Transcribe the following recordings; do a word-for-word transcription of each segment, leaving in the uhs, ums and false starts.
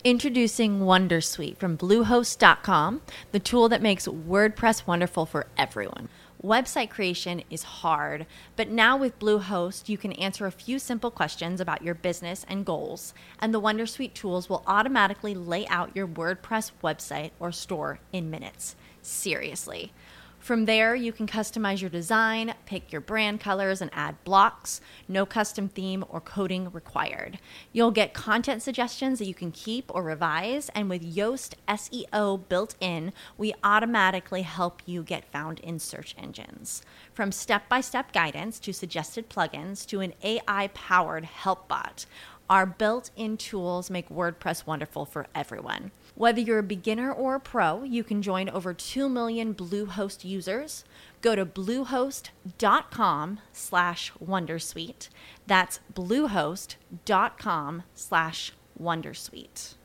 Introducing Wondersuite from Bluehost dot com, the tool that makes WordPress wonderful for everyone. Website creation is hard, but now with Bluehost, you can answer a few simple questions about your business and goals, and the Wondersuite tools will automatically lay out your WordPress website or store in minutes. Seriously. From there, you can customize your design, pick your brand colors, and add blocks. No custom theme or coding required. You'll get content suggestions that you can keep or revise, and with Yoast S E O built in, we automatically help you get found in search engines. From step-by-step guidance to suggested plugins to an A I-powered help bot, our built-in tools make WordPress wonderful for everyone. Whether you're a beginner or a pro, you can join over two million Bluehost users. Go to bluehost.com slash Wondersuite. That's bluehost.com slash Wondersuite.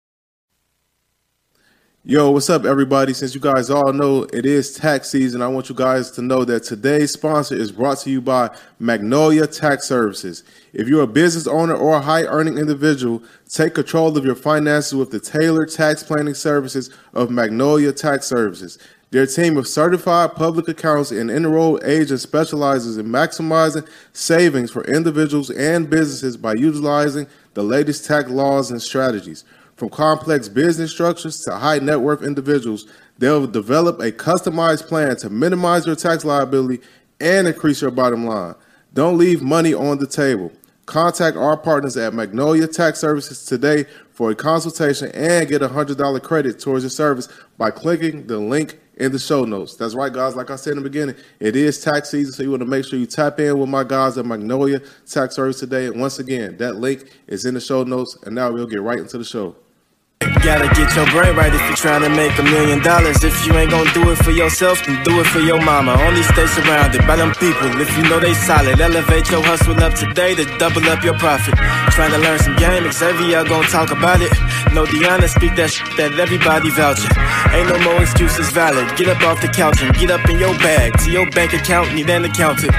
Yo, what's up, everybody? Since you guys all know it is tax season, I want you guys to know that today's sponsor is brought to you by Magnolia Tax Services. If you're a business owner or a high-earning individual, take control of your finances with the tailored tax planning services of Magnolia Tax Services. Their team of certified public accountants and enrolled agents specializes in maximizing savings for individuals and businesses by utilizing the latest tax laws and strategies. From complex business structures to high net worth individuals, they'll develop a customized plan to minimize your tax liability and increase your bottom line. Don't leave money on the table. Contact our partners at Magnolia Tax Services today for a consultation and get a one hundred dollars credit towards your service by clicking the link in the show notes. That's right, guys. Like I said in the beginning, it is tax season, so you want to make sure you tap in with my guys at Magnolia Tax Service today. And once again, that link is in the show notes. And now we'll get right into the show. Gotta get your brain right if you're trying to make a million dollars. If you ain't gonna do it for yourself, then do it for your mama. Only stay surrounded by them people if you know they solid. Elevate your hustle up today to double up your profit. Trying to learn some game, Xavier gonna talk about it. No Deanna, speak that shit that everybody vouching. Ain't no more excuses valid. Get up off the couch and get up in your bag. To your bank account, need an accountant.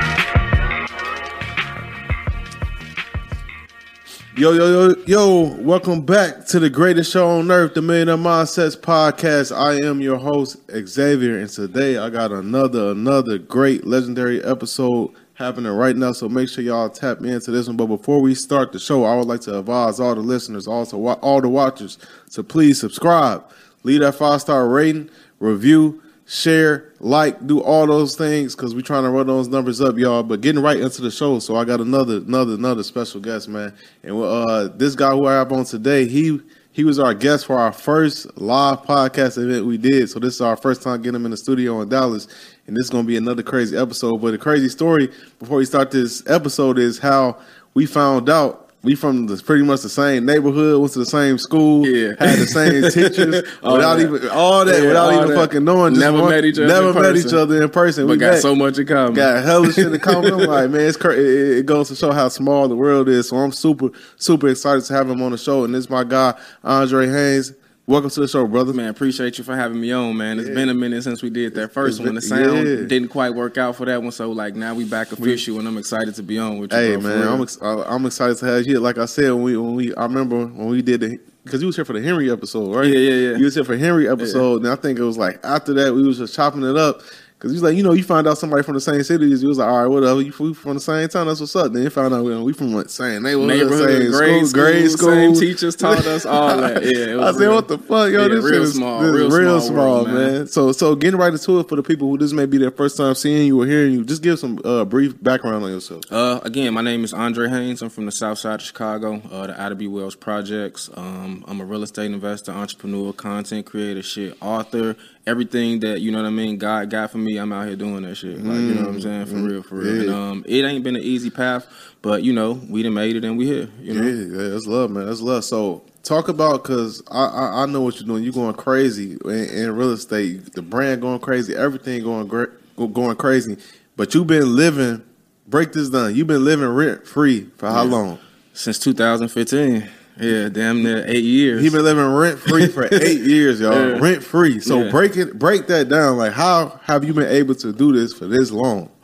Yo, yo, yo, yo, welcome back to the greatest show on earth, the Millionaire Mindsets Podcast. I am your host, Xavier, and today I got another, another great legendary episode happening right now, so make sure y'all tap into this one. But before we start the show, I would like to advise all the listeners, also all the watchers, to please subscribe, leave that five-star rating, review, share, like, do all those things because we're trying to run those numbers up, y'all. But getting right into the show, so I got another, another, another special guest, man. And uh, this guy who I have on today, he he was our guest for our first live podcast event we did. So this is our first time getting him in the studio in Dallas, and this is gonna be another crazy episode. But the crazy story before we start this episode is how we found out. We from the, pretty much the same neighborhood, went to the same school, yeah. had the same teachers, without that. even all that, yeah, without all even that. fucking knowing. Just never one, met each other. Never in met person. each other in person. But we got met, so much in common. Got hella shit in common. I'm like, man, it's crazy. It, it goes to show how small the world is. So I'm super, super excited to have him on the show. And this is my guy, Andre Haynes. Welcome to the show, brother. Man, appreciate you for having me on, man. It's yeah. been a minute since we did that first it's one. The been, sound yeah. didn't quite work out for that one, so like now we back official, and I'm excited to be on with you. Hey, bro, man, I'm ex- I'm excited to have you. Like I said, when we when we I remember when we did the because you was here for the Henry episode, right? Yeah, yeah, yeah. You was here for Henry episode, yeah. and I think it was like after that we was just chopping it up. Because he was like, you know, you find out somebody from the same city as you. Was like, all right, whatever. You we from the same town, that's what's up. Then you found out we, we from the same neighborhood, neighborhood, same grade school, grade school. Same teachers taught us all that. Yeah, it was I said, real, what the fuck, yo? Yeah, this real shit is small, this real, is real small, small, world, man. man. So, so getting right into it for the people who this may be their first time seeing you or hearing you, just give some uh, brief background on yourself. Uh, again, my name is Andre Haynes. I'm from the South Side of Chicago, uh, the Ida B. Wells Projects. Um, I'm a real estate investor, entrepreneur, content creator, shit, author. Everything that, you know what I mean, God got for me, I'm out here doing that shit. Like, you know what I'm saying? For real, for real. Yeah. And, um, it ain't been an easy path, but, you know, we done made it and we here, you know? Yeah, yeah, that's love, man. That's love. So talk about, because I, I I know what you're doing. You're going crazy in, in real estate. The brand going crazy. Everything going gra- going crazy. But you've been living, break this down, you've been living rent-free for how Yeah. long? Since two thousand fifteen. Yeah, damn near eight years. He been living rent free for eight years, y'all. Yeah. Rent free. So Yeah. break it, break that down. Like, how have you been able to do this for this long?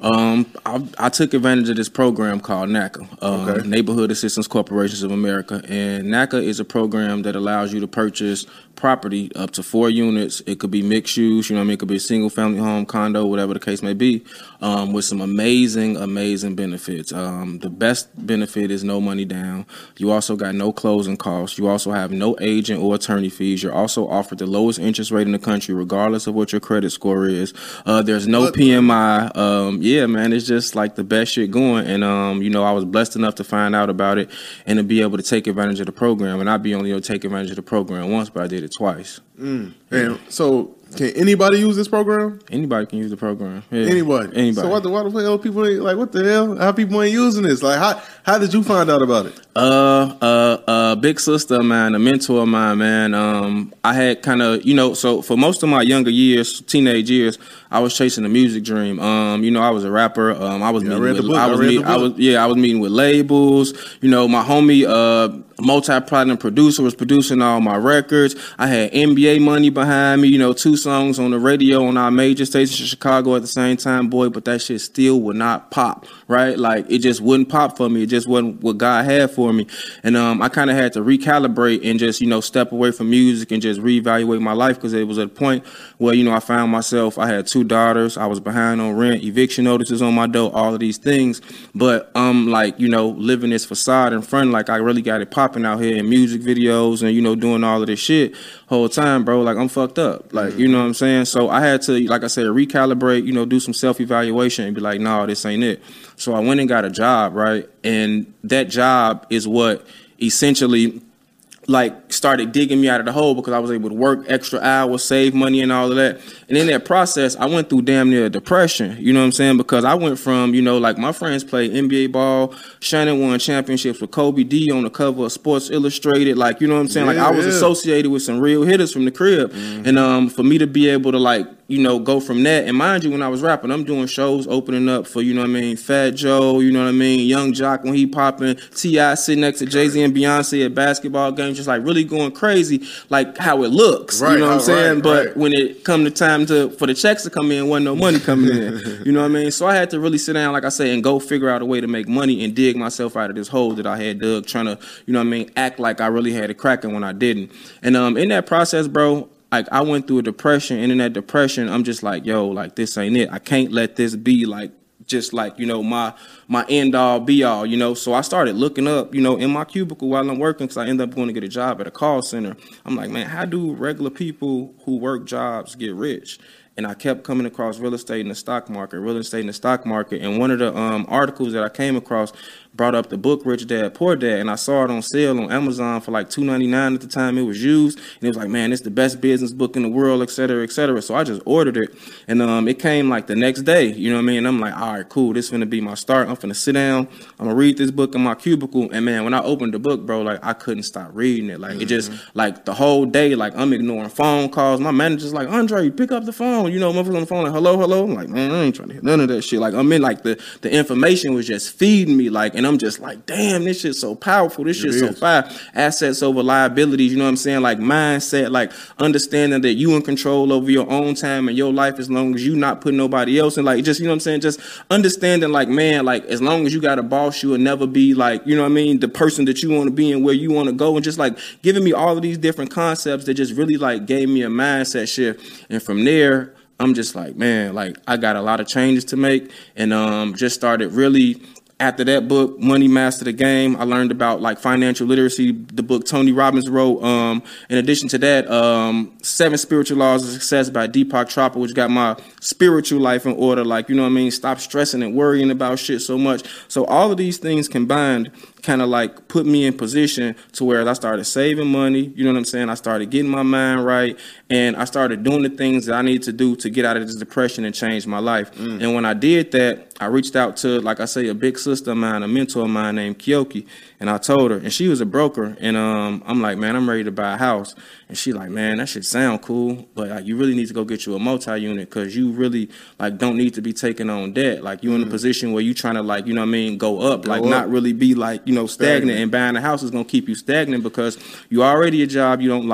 Um, I, I took advantage of this program called NACA, um, Okay. Neighborhood Assistance Corporations of America, and NACA is a program that allows you to purchase property up to four units. It could be mixed use, you know what I mean? It could be a single family home, condo, whatever the case may be, um, with some amazing, amazing benefits. Um, the best benefit is no money down. You also got no closing costs. You also have no agent or attorney fees. You're also offered the lowest interest rate in the country, regardless of what your credit score is. Uh, there's no P M I. Um, yeah, man, it's just like the best shit going. And, um, you know, I was blessed enough to find out about it and to be able to take advantage of the program. And I'd be only able to take advantage of the program once, but I did it twice. Mm. And so, can anybody use this program? Anybody can use the program. Yeah. Anybody. Anybody. So, what the, what the hell people ain't, like, what the hell? How people ain't using this? Like, how how did you find out about it? Uh, uh, uh, big sister of mine, a mentor of mine, man. Um, I had kind of, you know, so for most of my younger years, teenage years, I was chasing a music dream. Um, you know, I was a rapper. Um, I was Yeah, I meeting read with, the book. I was, I read meet, the I book. was, yeah, I was meeting with labels. You know, my homie, uh, multi-platinum producer was producing all my records. I had N B A money behind me, you know, two songs on the radio on our major stations in Chicago at the same time, boy, but that shit still would not pop, right? Like, it just wouldn't pop for me. It just wasn't what God had for me. And um, I kind of had to recalibrate and just, you know, step away from music and just reevaluate my life, because it was at a point where, you know, I found myself, I had two daughters, I was behind on rent, eviction notices on my door, all of these things. But um, like, you know, living this facade in front, like I really got it popping out here in music videos and, you know, doing all of this shit whole time, bro. Like, I'm fucked up. Like, mm-hmm. you know what I'm saying? So I had to, like I said, recalibrate, you know, do some self-evaluation and be like, no, this ain't it. So I went and got a job, right? And that job is what essentially like started digging me out of the hole, because I was able to work extra hours, save money and all of that. And in that process, I went through damn near a depression, you know what I'm saying? Because I went from, you know, like my friends played N B A ball, Shannon won championships with Kobe D on the cover of Sports Illustrated. Like, you know what I'm saying? Yeah, like I was yeah. associated with some real hitters from the crib. Mm-hmm. And um, for me to be able to like, you know, go from that. And mind you, when I was rapping, I'm doing shows opening up for, you know what I mean, Fat Joe, you know what I mean, Young Jock when he popping, T I sitting next to Jay-Z and Beyonce at basketball games, just like really going crazy, like how it looks, right, you know what I'm saying? Right, but right. when it come to time to for the checks to come in, wasn't no money coming in, you know what I mean? So I had to really sit down, like I say, and go figure out a way to make money and dig myself out of this hole that I had dug, trying to, you know what I mean, act like I really had it cracking when I didn't. And um, in that process, bro, like I went through a depression, and in that depression, I'm just like, yo, like this ain't it. I can't let this be like just like, you know, my my end all be all, you know. So I started looking up, you know, in my cubicle while I'm working, because I ended up going to get a job at a call center. I'm like, man, how do regular people who work jobs get rich? And I kept coming across real estate in the stock market, real estate in the stock market. And one of the um, articles that I came across brought up the book Rich Dad, Poor Dad. And I saw it on sale on Amazon for like two ninety-nine at the time it was used. And it was like, man, it's the best business book in the world, et cetera, et cetera. So I just ordered it. And um, it came like the next day, you know what I mean? And I'm like, all right, cool. This is going to be my start. I'm going to sit down. I'm going to read this book in my cubicle. And man, when I opened the book, bro, like I couldn't stop reading it. Like mm-hmm. it just, like the whole day, like I'm ignoring phone calls. My manager's like, Andre, pick up the phone. You know, motherfuckers on the phone like, hello, hello. I'm like, man, I ain't trying to hear none of that shit. Like I'm in like the, the information was just feeding me. Like, and I'm just like, damn, this shit's so powerful. This shit's so fire. Assets over liabilities, you know what I'm saying? Like mindset, like understanding that you in control over your own time and your life as long as you not putting nobody else in. Like just, you know what I'm saying? Just understanding like, man, like as long as you got a boss, you will never be like, you know what I mean? The person that you want to be and where you want to go, and just like giving me all of these different concepts that just really like gave me a mindset shift. And from there, I'm just like, man, like I got a lot of changes to make, and um, just started really. After that book, Money Master the Game, I learned about like financial literacy, the book Tony Robbins wrote. Um, in addition to that, um, Seven Spiritual Laws of Success by Deepak Chopra, which got my spiritual life in order. Like, you know what I mean? Stop stressing and worrying about shit so much. So all of these things combined kind of like put me in position to where I started saving money. You know what I'm saying? I started getting my mind right, and I started doing the things that I needed to do to get out of this depression and change my life. Mm. And when I did that, I reached out to, like I say, a big sister of mine, a mentor of mine named Kyoki, and I told her, and she was a broker, and um, I'm like, man, I'm ready to buy a house. And she like, man, that shit sound cool, but like, you really need to go get you a multi-unit, because you really like don't need to be taking on debt. Like you mm. in a position where you trying to like, you know what I mean, go up, go like up. Not really be like, you know, stagnant, stagnant. And buying a house is going to keep you stagnant because you already a job you don't like.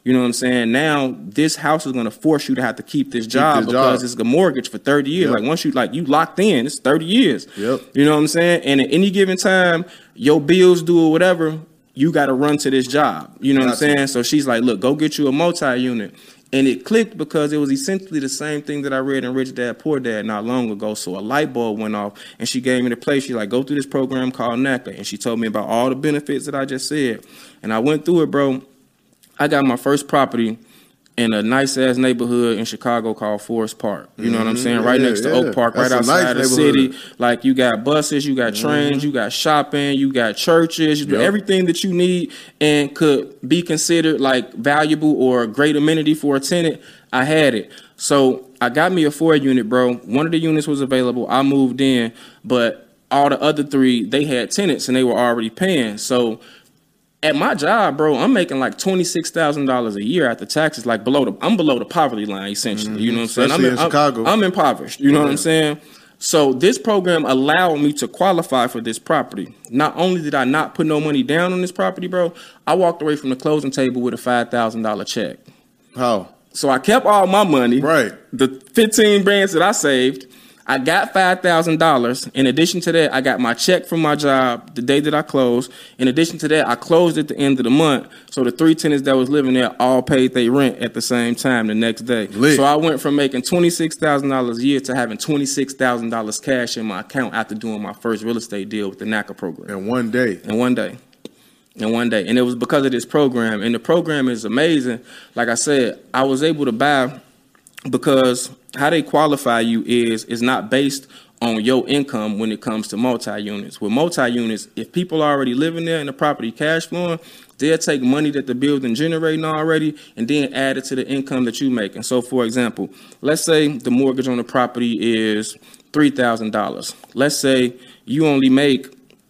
You know what I'm saying? Now this house is gonna force you to have to keep this job this because job. it's a mortgage for thirty years. Yep. Like once you like you locked in, it's thirty years. Yep. You know what I'm saying? And at any given time, your bills due or whatever, you got to run to this job. You know what I'm saying? So she's like, look, go get you a multi-unit. And it clicked because it was essentially the same thing that I read in Rich Dad, Poor Dad not long ago. So a light bulb went off, and she gave me the place. She's like, go through this program called NACA. And she told me about all the benefits that I just said. And I went through it, bro. I got my first property in a nice-ass neighborhood in Chicago called Forest Park. You know mm-hmm. what I'm saying? Right yeah, next to yeah. Oak Park, That's right outside nice the city. Like, you got buses, you got trains, mm-hmm. you got shopping, you got churches, you yep. everything that you need and could be considered, like, valuable or a great amenity for a tenant, I had it. So I got me a four-unit, bro. One of the units was available. I moved in, but all the other three, they had tenants, and they were already paying. So at my job, bro, I'm making like twenty-six thousand dollars a year after taxes, like below the, I'm below the poverty line, essentially. Mm-hmm. You know what I'm saying? Especially I'm in, in Chicago. I'm, I'm impoverished. You know yeah. what I'm saying? So this program allowed me to qualify for this property. Not only did I not put no money down on this property, bro, I walked away from the closing table with a five thousand dollars check. How? So I kept all my money. Right. The fifteen bands that I saved. I got five thousand dollars. In addition to that, I got my check from my job the day that I closed. In addition to that, I closed at the end of the month. So the three tenants that was living there all paid their rent at the same time the next day. Lit. So I went from making twenty-six thousand dollars a year to having twenty-six thousand dollars cash in my account after doing my first real estate deal with the NACA program. In one day. In one day. In one day. And it was because of this program. And the program is amazing. Like I said, I was able to buy because how they qualify you is is not based on your income when it comes to multi-units. With multi-units, if people are already living there and the property cash flowing, they'll take money that the building generating already and then add it to the income that you make. And so, for example, let's say the mortgage on the property is three thousand dollars. Let's say you only make,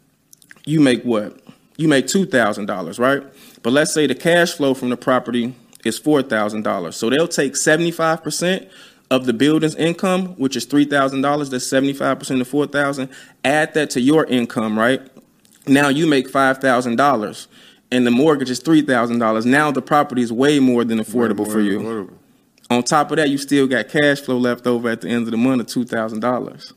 you make what? You make two thousand dollars, right? But let's say the cash flow from the property is four thousand dollars. So they'll take seventy-five percent of the building's income, which is three thousand dollars, that's seventy-five percent of four thousand dollars, add that to your income, right? Now you make five thousand dollars, and the mortgage is three thousand dollars. Now the property is way more than affordable more for you. Affordable. On top of that, you still got cash flow left over at the end of the month of two thousand dollars.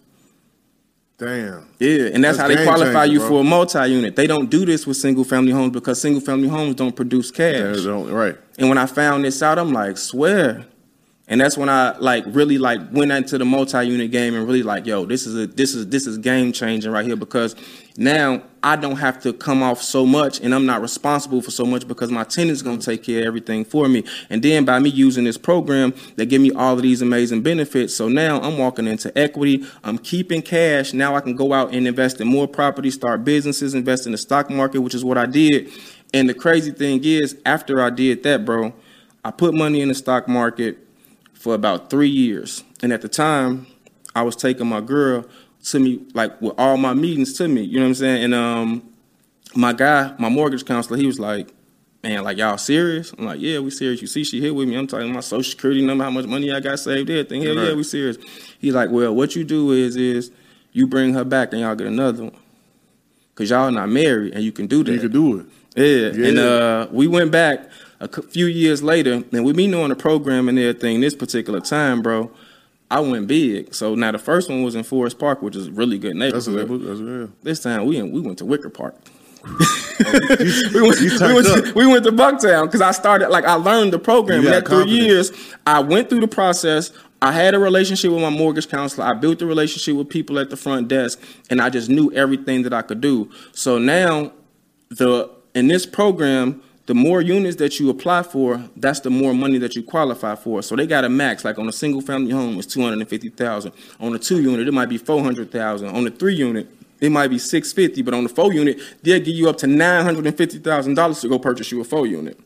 Damn. Yeah, and that's, that's how they qualify changer, you bro. for a multi-unit. They don't do this with single-family homes because single-family homes don't produce cash. Don't, right. And when I found this out, I'm like, swear. And that's when I like really like went into the multi-unit game and really like, yo, this is a this is this is game changing right here because now I don't have to come off so much and I'm not responsible for so much because my tenant's gonna take care of everything for me. And then by me using this program, they give me all of these amazing benefits. So now I'm walking into equity, I'm keeping cash. Now I can go out and invest in more property, start businesses, invest in the stock market, which is what I did. And the crazy thing is, after I did that, bro, I put money in the stock market for about three years. And at the time, I was taking my girl to me, like with all my meetings to me, you know what I'm saying? And um, my guy, my mortgage counselor, he was like, man, like, y'all serious? I'm like, yeah, we serious. You see, she here with me. I'm talking my social security number, how much money I got saved, everything. Hell right. Yeah, we serious. He's like, well, what you do is, is you bring her back and y'all get another one. Because y'all not married and you can do that. You can do it. Yeah. yeah. And uh, we went back a few years later, and with me knowing the program and everything, this particular time, bro, I went big. So now the first one was in Forest Park, which is a really good neighborhood. That's a neighborhood. That's real. This time we we went to Wicker Park. oh, you, we, went, we, went to, we went to Bucktown because I started, like, I learned the program. In that three years, I went through the process. I had a relationship with my mortgage counselor. I built a relationship with people at the front desk, and I just knew everything that I could do. So now, the in this program, the more units that you apply for, that's the more money that you qualify for. So they got a max, like on a single family home, it's two hundred fifty thousand dollars. On a two unit, it might be four hundred thousand dollars. On a three unit, it might be six hundred fifty thousand dollars. But on the four unit, they'll give you up to nine hundred fifty thousand dollars to go purchase you a four unit,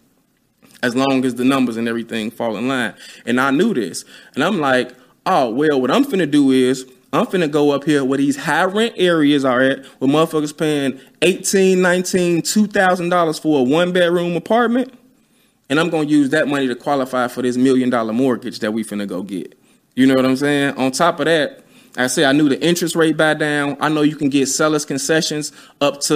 as long as the numbers and everything fall in line. And I knew this. And I'm like, oh, well, what I'm finna do is, I'm finna go up here where these high rent areas are at, where motherfuckers paying eighteen, nineteen, two thousand dollars for a one bedroom apartment. And I'm gonna use that money to qualify for this million dollar mortgage that we finna go get. You know what I'm saying? On top of that, I say I knew the interest rate buy down. I know you can get sellers concessions up to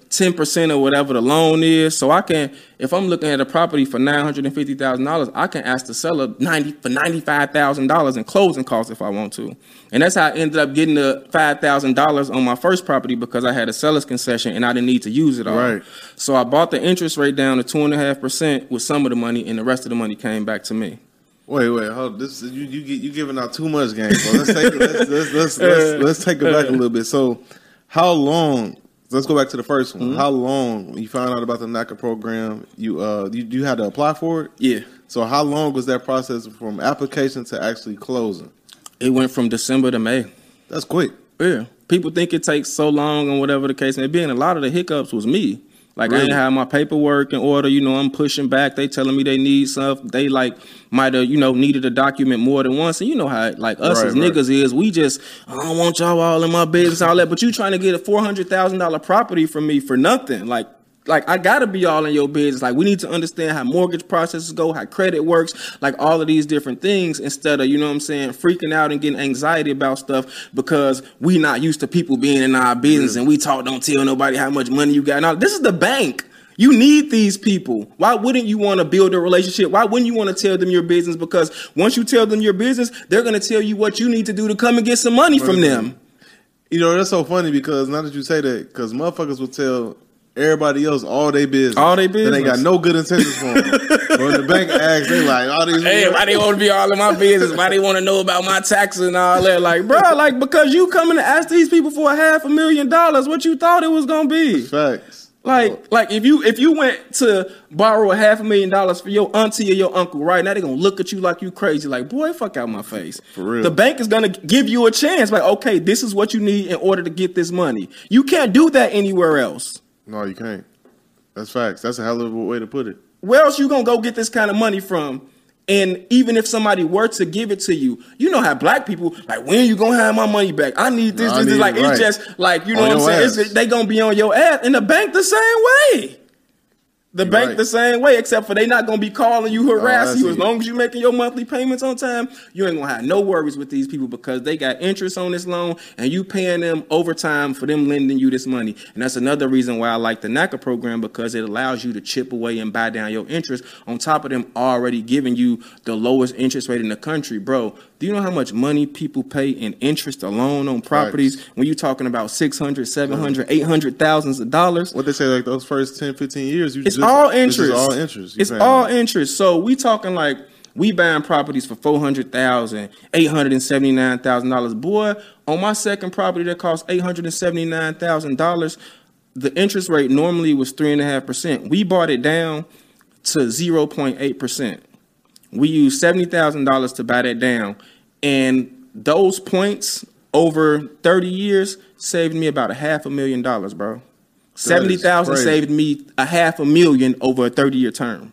ten percent of whatever the loan is. So I can, if I'm looking at a property for nine hundred fifty thousand dollars, I can ask the seller ninety for ninety-five thousand dollars in closing costs if I want to. And that's how I ended up getting the five thousand dollars on my first property, because I had a seller's concession and I didn't need to use it all. Right. So I bought the interest rate down to two point five percent with some of the money, and the rest of the money came back to me. Wait, wait, hold. This you you you giving out too much game. So let's take it, let's, let's, let's, let's, let's take it back a little bit. So, how long? Let's go back to the first one. Mm-hmm. How long when you found out about the NACA program? You uh you you had to apply for it? Yeah. So how long was that process from application to actually closing? It went from December to May. That's quick. Yeah. People think it takes so long and whatever the case may be, and a lot of the hiccups was me. Like, really? I ain't have my paperwork in order. You know, I'm pushing back. They telling me they need stuff. They, like, might have, you know, needed a document more than once. And you know how, like, us right, as right. niggas is, we just, I don't want y'all all in my business, all that. But you trying to get a four hundred thousand dollars property from me for nothing. Like, like I got to be all in your business. Like, we need to understand how mortgage processes go, how credit works, like all of these different things, instead of, you know what I'm saying, freaking out and getting anxiety about stuff because we not used to people being in our business yeah. and we talk, don't tell nobody how much money you got. Now, this is the bank. You need these people. Why wouldn't you want to build a relationship? Why wouldn't you want to tell them your business? Because once you tell them your business, they're going to tell you what you need to do to come and get some money from them. You know, that's so funny because now that you say that, because motherfuckers will tell everybody else all they business. All they business. And they got no good intentions for them. But when the bank asks, they like, all these hey, why they want to be all in my business? Why they want to know about my taxes and all that? Like, bro, like, because you coming to ask these people for a half a million dollars, what you thought it was going to be. Facts. Like, oh. like if you if you went to borrow a half a million dollars for your auntie or your uncle right now, they're going to look at you like you crazy. Like, boy, fuck out my face. For real. The bank is going to give you a chance. Like, okay, this is what you need in order to get this money. You can't do that anywhere else. No, you can't. That's facts. That's a hell of a way to put it. Where else you going to go get this kind of money from? And even if somebody were to give it to you, you know how black people, like, when are you going to have my money back? I need this, no, this, this. Like, it, right. It's just like, you know on what I'm saying? It's, they going to be on your ass. And the bank the same way. The You're bank right. the same way, except for they not going to be calling you, harassing oh, you. As long as you making your monthly payments on time, you ain't going to have no worries with these people because they got interest on this loan and you paying them overtime for them lending you this money. And that's another reason why I like the NACA program, because it allows you to chip away and buy down your interest on top of them already giving you the lowest interest rate in the country. Bro, do you know how much money people pay in interest alone on properties right. when you're talking about six hundred, seven hundred, eight hundred thousands of dollars? What they say, like those first ten, fifteen years, you it's just all interest. It's all interest. It's all that. interest. So we talking like we buying properties for four hundred thousand dollars, eight hundred seventy-nine thousand dollars. Boy, on my second property that cost eight hundred seventy-nine thousand dollars, the interest rate normally was three point five percent. We bought it down to zero point eight percent. We used seventy thousand dollars to buy that down. And those points over thirty years saved me about a half a million dollars, bro. seventy thousand saved me a half a million over a thirty-year term.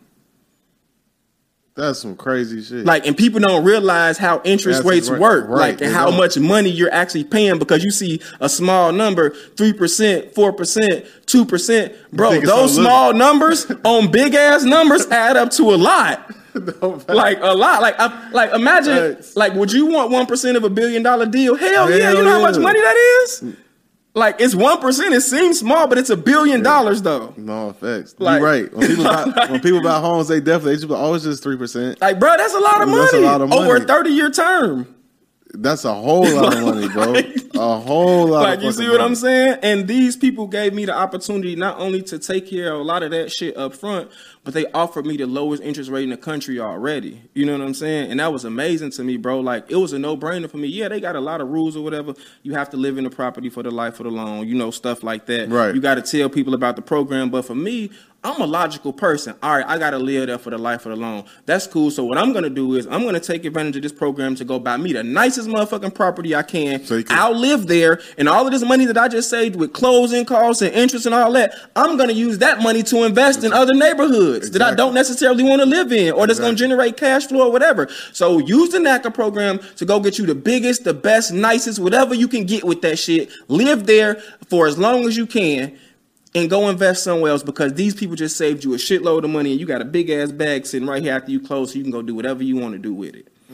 That's some crazy shit. Like, and people don't realize how interest That's rates right, work, right, like, and how don't. much money you're actually paying because you see a small number, three percent, four percent, two percent. Bro, those small numbers on big ass numbers add up to a lot. No, like a lot. Like, I, like imagine, Thanks. like, would you want one percent of a billion dollar deal? Hell, Hell yeah. You know yeah. how much money that is? Like, it's one percent. It seems small, but it's a billion yeah. dollars, though. No, facts. Like, you're right. When people, buy, when people buy homes, they definitely, they always just three percent. Like, bro, that's a lot of money. That's a lot of money. Over a thirty-year term. That's a whole lot of money, bro. like, a whole lot like, of you see what money. I'm saying? And these people gave me the opportunity not only to take care of a lot of that shit up front, but they offered me the lowest interest rate in the country already. You know what I'm saying? And that was amazing to me, bro. Like, it was a no-brainer for me. Yeah, they got a lot of rules or whatever. You have to live in the property for the life of the loan, you know, stuff like that. Right. You got to tell people about the program. But for me, I'm a logical person. All right, I got to live there for the life of the loan. That's cool. So what I'm going to do is I'm going to take advantage of this program to go buy me the nicest motherfucking property I can. So can. I'll live there. And all of this money that I just saved with closing costs and interest and all that, I'm going to use that money to invest exactly. in other neighborhoods exactly. that I don't necessarily want to live in or that's exactly. going to generate cash flow or whatever. So use the NACA program to go get you the biggest, the best, nicest, whatever you can get with that shit. Live there for as long as you can. And go invest somewhere else because these people just saved you a shitload of money and you got a big ass bag sitting right here after you close so you can go do whatever you want to do with it. Mm.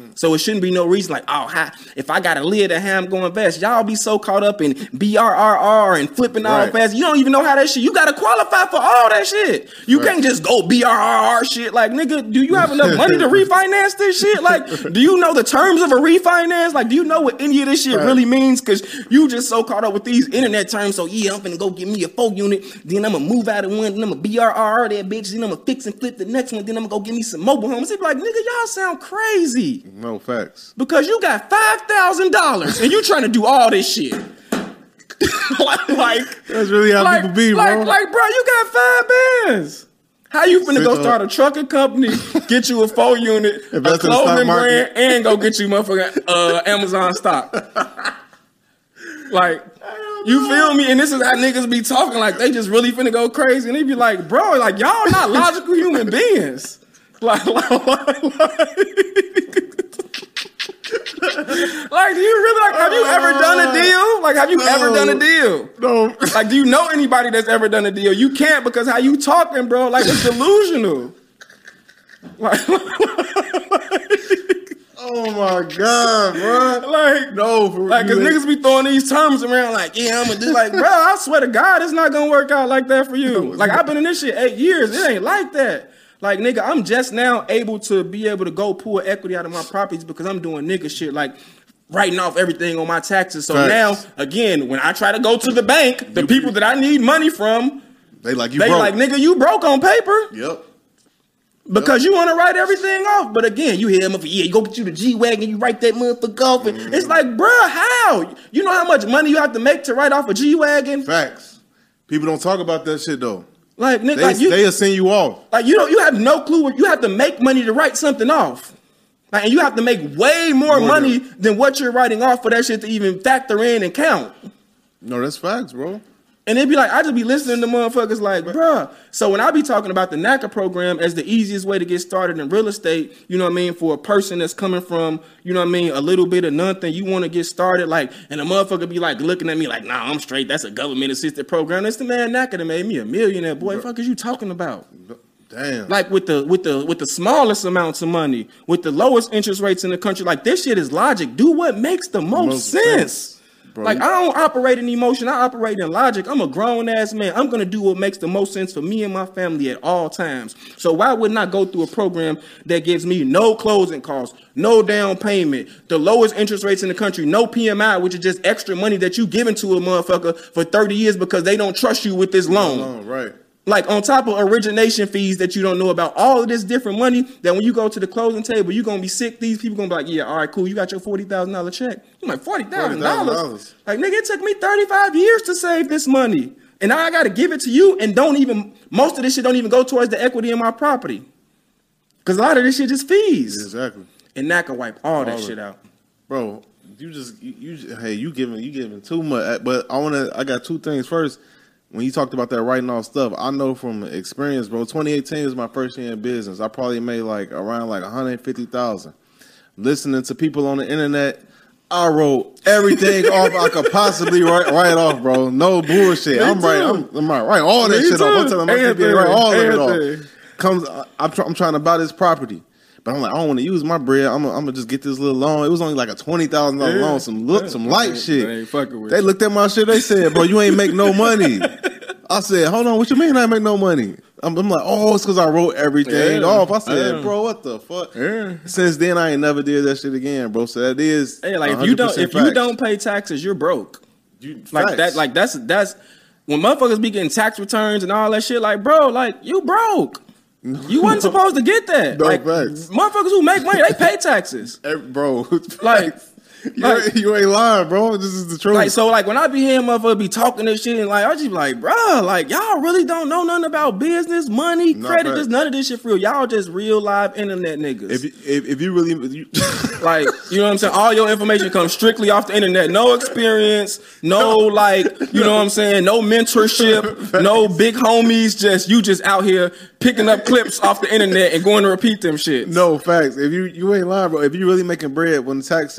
So it shouldn't be no reason like, oh, how, if I got to live that how I'm going fast. Y'all be so caught up in B R R R and flipping all Right. fast. You don't even know how that shit. You got to qualify for all that shit. You Right. can't just go B R R R shit. Like, nigga, do you have enough money to refinance this shit? Like, do you know the terms of a refinance? Like, do you know what any of this shit Right. really means? Because you just so caught up with these internet terms. So, yeah, I'm finna go get me a four unit. Then I'm going to move out of one. Then I'm going to B R R R that bitch. Then I'm going to fix and flip the next one. Then I'm going to go get me some mobile homes. They be like, nigga, y'all sound crazy. No facts. Because you got five thousand dollars and you trying to do all this shit. like, like, That's really how like, people be, like, bro. like, bro, you got five bands. How you finna Sit go up. start a trucking company, get you a four unit, a Invest in the stock clothing market. brand, and go get you motherfucking uh, Amazon stock? Like, you feel me? And this is how niggas be talking, like they just really finna go crazy. And they be like, bro, like y'all not logical human beings. Like, like, like, like, like, do you really like? Have you ever done a deal? Like, have you No. ever done a deal? No. Like, do you know anybody that's ever done a deal? You can't because how you talking, bro? Like, it's delusional. Like, Oh my god, bro. like, No, for like, cause you- niggas be throwing these terms around, like, yeah, I'm gonna do, like, bro, I swear to God, it's not gonna work out like that for you. Like, I've been in this shit eight years, it ain't like that. Like, nigga, I'm just now able to be able to go pull equity out of my properties because I'm doing nigga shit, like writing off everything on my taxes. So Facts. now, again, when I try to go to the bank, the people that I need money from, They like you they broke. like, nigga, you broke on paper. Yep. Because you want to write everything off. But again, you hear him, yeah, you go get you the G-Wagon, you write that motherfucker off. And Mm-hmm. it's like, bruh, how? You know how much money you have to make to write off a G-Wagon? Facts. People don't talk about that shit though. Like, nigga, They like you, they'll send you off. like you don't, you have no clue. What, you have to make money to write something off. Like, and you have to make way more More money than- than what you're writing off for that shit to even factor in and count. No, that's facts, bro. And it'd be like, I just be listening to motherfuckers like, bruh. So when I be talking about the NACA program as the easiest way to get started in real estate, you know what I mean, for a person that's coming from, you know what I mean, a little bit of nothing, you want to get started, like, and a motherfucker be like looking at me like, nah, I'm straight, that's a government assisted program. That's the man NACA that made me a millionaire, boy. What the fuck is you talking about? Damn. Like with the with the with the smallest amounts of money, with the lowest interest rates in the country, like this shit is logic. Do what makes the most, Most sense. sense. Bro, Like you- I don't operate in emotion, I operate in logic. I'm a grown ass man. I'm gonna do what makes the most sense for me and my family at all times. So why wouldn't I go through a program that gives me no closing costs, no down payment, the lowest interest rates in the country, no P M I, which is just extra money that you giving to a motherfucker for thirty years because they don't trust you with this loan. Oh, right. Like on top of origination fees that you don't know about, all of this different money that when you go to the closing table, you're gonna be sick. These people gonna be like, yeah, all right, cool. You got your forty thousand dollar check. I'm like, forty thousand dollars? forty thousand dollars. Like, nigga, it took me thirty-five years to save this money. And now I gotta give it to you and don't even, most of this shit don't even go towards the equity in my property. Cause a lot of this shit is fees. Exactly. And NACA wipe all that All of shit it. out. Bro, you just you, you hey, you giving you giving too much. But I wanna I got two things. First, when you talked about that writing off stuff, I know from experience, bro. twenty eighteen was my first year in business. I probably made like around like one hundred fifty thousand. Listening to people on the internet, I wrote everything off I could possibly write, write off, bro. No bullshit. Me I'm right. too. I'm, I'm right. Write all that Me shit off. I'm too. telling my people to Everything. write all of it Everything. off. Comes, I'm, try, I'm trying to buy this property. But I'm like, I don't want to use my bread. I'm gonna I'm just get this little loan. It was only like a twenty thousand dollar Yeah. loan, some look, some light They- shit. they ain't fucking with They you. looked at my shit. They said, "Bro, you ain't make no money." I said, "Hold on, what you mean I ain't make no money?" I'm, I'm like, "Oh, it's because I wrote everything Yeah. off." I said, Yeah. "Bro, what the fuck?" Yeah. Since then, I ain't never did that shit again, bro. So that is Hey, like if you don't one hundred if percent you don't pay taxes, you're broke. You, Like facts. that, like that's that's when motherfuckers be getting tax returns and all that shit. Like, bro, like you broke. You wasn't supposed to get that. No like facts. motherfuckers who make money, they pay taxes. Every- bro. Like, you, like- ain't, you ain't lying, bro. This is the truth. Like so, like when I be hearing motherfuckers be talking this shit and like I just be like, bro, like y'all really don't know nothing about business, money, No credit, facts. just none of this shit for real. Y'all just real live internet niggas. if you, if, if you really, you, Like, you know what I'm saying? All your information comes strictly off the internet. No experience, no like, you know what I'm saying? No mentorship, no big homies. Just you just out here picking up clips off the internet and going to repeat them shit. no facts. If you you ain't lying, bro. If you really making bread when the tax season comes,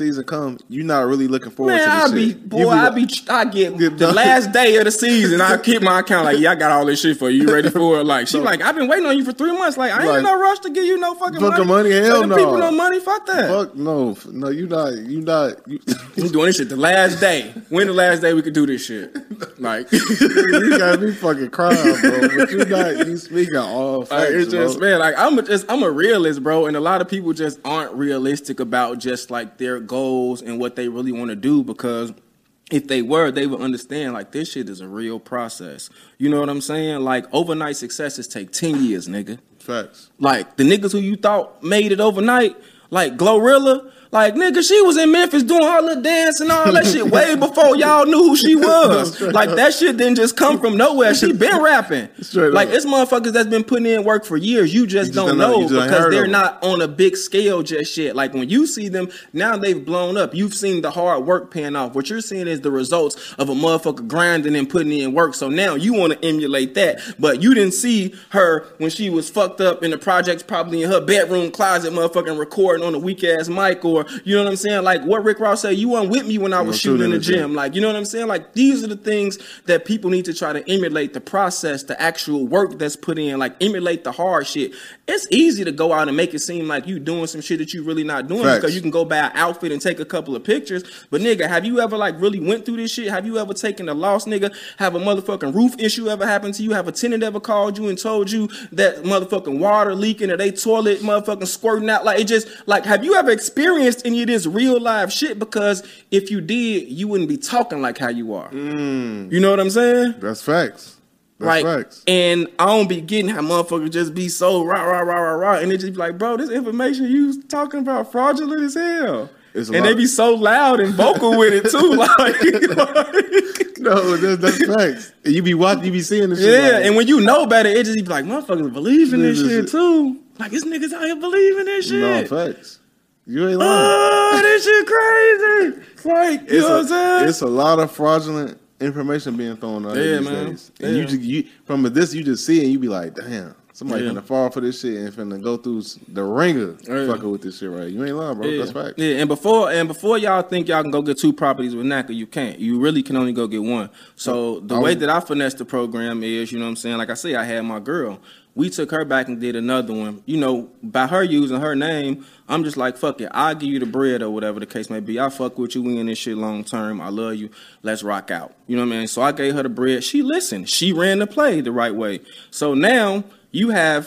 come, you're not really looking forward Man, to I this be shit. boy, You be I like- be I get Get the done. last day of the season. I keep my account like, yeah, I got all this shit for you. You ready for it? Like she No. like, I've been waiting on you for three months. Like I ain't Like, in no rush to give you no fucking, fucking money. money, hell Let them no. people no money. Fuck that. Fuck no, no, you not, you not. You, I'm doing this shit the last day. When the last day we could do this shit? Like, you got me fucking crying, bro. But you not, you speaking all facts, like it's just bro. man, like I'm a, just I'm a realist, bro, and a lot of people just aren't realistic about just like their goals and what they really want to do because. If they were, they would understand like this shit is a real process. You know what I'm saying? Like overnight successes take ten years, nigga. Facts. Like the niggas who you thought made it overnight, like Glorilla, like nigga, she was in Memphis doing her little dance and all that shit way before y'all knew who she was. Like that shit didn't just come from nowhere. She been rapping. Straight Like up. it's motherfuckers that's been putting in work for years. You just You just don't don't know- know you just ain't because heard they're of 'em. not on a big scale just yet. Like when you see them, now they've blown up. You've seen the hard work paying off. What you're seeing is the results of a motherfucker grinding and putting in work. So now you want to emulate that. But you didn't see her when she was fucked up in the projects, probably in her bedroom closet, motherfucking recording on a weak ass mic, or you know what I'm saying? Like what Rick Ross said, you weren't with me when I was shooting in the gym. Like, you know what I'm saying? Like these are the things that people need to try to emulate the process, the actual work that's put in, like emulate the hard shit. It's easy to go out and make it seem like you doing some shit that you really not doing Facts. because you can go buy an outfit and take a couple of pictures. But nigga, have you ever like really went through this shit? Have you ever taken a loss, nigga? Have a motherfucking roof issue ever happened to you? Have a tenant ever called you and told you that motherfucking water leaking or they toilet motherfucking squirting out? Like it just like, have you ever experienced any of this real life shit? Because if you did, you wouldn't be talking like how you are. Mm, You know what I'm saying? that's facts. That's Right. facts. And I don't be getting how motherfuckers just be so rah, rah, rah, rah, rah. And they just be like, bro, this information you talking about fraudulent as hell. It's a And lot. they be so loud and vocal with it too. Like, like No, that's, that's facts. And you be watching, you be seeing this shit. yeah. like- And when you know better, it just be like, motherfuckers believe in this This shit is- too. Like, this niggas out here believing this no, shit. facts. You ain't lying. Oh, this shit crazy. Like, you it's, know a, what I'm saying? it's a lot of fraudulent information being thrown out Yeah, here these man. days. And you Yeah. just you from this you just see it and you be like, damn, somebody Yeah. finna fall for this shit and finna go through s- the ringer Yeah. fucking with this shit, right? You ain't lying, bro. Yeah. That's facts. Yeah, and before and before y'all think y'all can go get two properties with N A C A, you can't. You really can only go get one. So the I way was- that I finessed the program is, you know what I'm saying? Like I say, I had my girl. We took her back and did another one. You know, by her using her name, I'm just like, fuck it. I'll give you the bread or whatever the case may be. I fuck with you. We in this shit long term. I love you. Let's rock out. You know what I mean? So I gave her the bread. She listened. She ran the play the right way. So now you have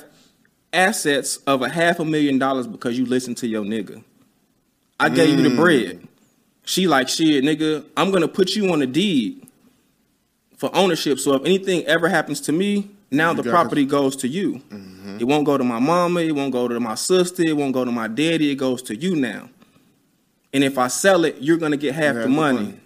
assets of a half a million dollars because you listened to your nigga. I gave you the bread. She like, shit, nigga, I'm going to put you on a deed for ownership. So if anything ever happens to me, now You the got property goes to you. Mm-hmm. It won't go to my mama. It won't go to my sister. It won't go to my daddy. It goes to you now. And if I sell it, you're going to get half Half the the money. money.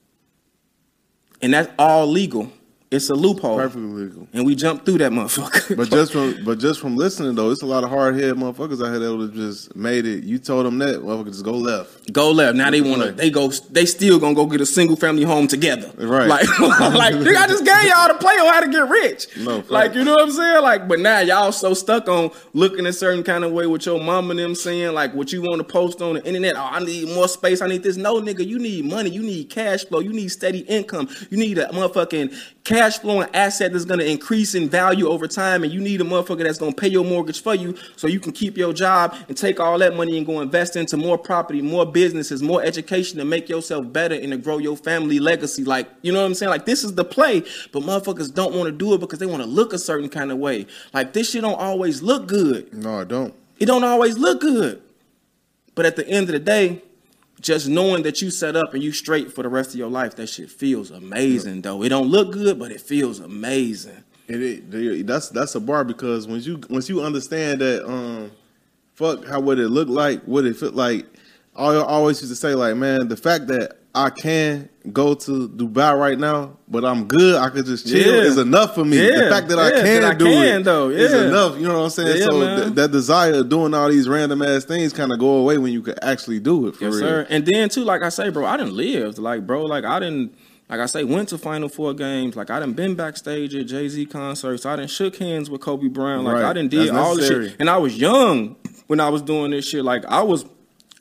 And that's all legal. It's a loophole. Perfectly legal. And we jumped through that motherfucker. But just from but just from listening though, it's a lot of hard headed motherfuckers out here that would have just made it. You told them that, motherfuckers just go left. Go left. Now they want to. Right. They go. They still gonna go get a single family home together. Right. Like, like nigga, I just gave y'all the play on how to get rich. No, fact. like you know what I'm saying. Like, but now y'all so stuck on looking a certain kind of way with your mom and them saying like what you want to post on the internet. Oh, I need more space. I need this. No, nigga, you need money. You need cash flow. You need steady income. You need a motherfucking cash flowing asset that's gonna increase in value over time, and you need a motherfucker that's gonna pay your mortgage for you so you can keep your job and take all that money and go invest into more property, more businesses, more education to make yourself better and to grow your family legacy. Like, you know what I'm saying? Like, this is the play, but motherfuckers don't want to do it because they want to look a certain kind of way. Like, this shit don't always look good. No, I don't. It don't always look good. But at the end of the day, just knowing that you set up and you straight for the rest of your life, that shit feels amazing, though. It don't look good, but it feels amazing. It, it, that's that's a bar because once you once you understand that um fuck how would it look like, what it feel like, I always used to say like, man, the fact that I can go to Dubai right now, but I'm good, I could just chill Yeah. is enough for me. Yeah. The fact that I Yeah, can that I do can, it though. is Yeah. enough. You know what I'm saying? Yeah, so man. th- that desire of doing all these random ass things kind of go away when you could actually do it for Yes, real. sir. And then too, like I say, bro, I done lived. Like, bro, like I didn't, like I say, went to Final Four games. Like I done been backstage at Jay-Z concerts. I done shook hands with Kobe Bryant. Like Right. I done did That's all this necessary. shit. And I was young when I was doing this shit. Like I was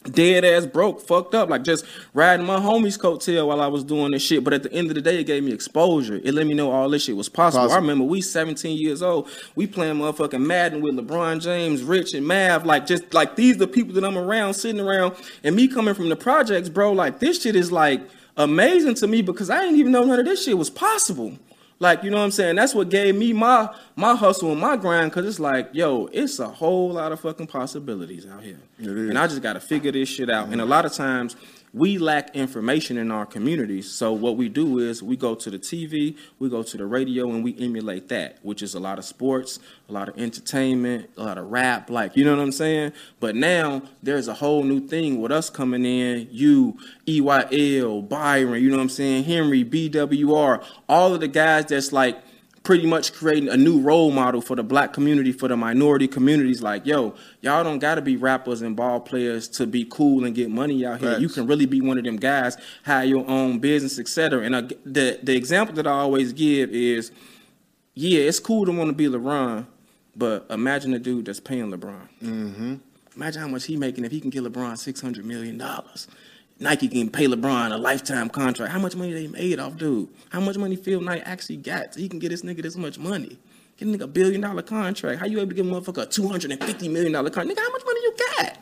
dead ass broke, fucked up, like just riding my homie's coattail while I was doing this shit. But at the end of the day, it gave me exposure. It let me know all this shit was possible. possible. I remember we seventeen years old, we playing motherfucking Madden with LeBron James, Rich, and Mav. Like just like these are the people that I'm around, sitting around, and me coming from the projects, bro. Like this shit is like amazing to me because I didn't even know none of this shit was possible. Like, you know what I'm saying? That's what gave me my my hustle and my grind, because it's like, yo, it's a whole lot of fucking possibilities out here. And I just got to figure this shit out. Mm-hmm. And a lot of times, we lack information in our communities. So what we do is we go to the T V, we go to the radio, and we emulate that, which is a lot of sports, a lot of entertainment, a lot of rap, like, you know what I'm saying? But now there's a whole new thing with us coming in, you, E Y L, Byron, you know what I'm saying, Henry, B W R, all of the guys that's like pretty much creating a new role model for the black community, for the minority communities. Like, yo, y'all don't got to be rappers and ball players to be cool and get money out here. Right. You can really be one of them guys, have your own business, et cetera. And uh, the, the example that I always give is, yeah, it's cool to want to be LeBron, but imagine a dude that's paying LeBron. Mm-hmm. Imagine how much he making if he can get LeBron six hundred million dollars. Nike can pay LeBron a lifetime contract. How much money they made off dude? How much money Phil Knight actually got so he can get this nigga this much money? Get a nigga a billion dollar contract. How you able to give a motherfucker a two hundred fifty million dollars contract? Nigga, how much money you got?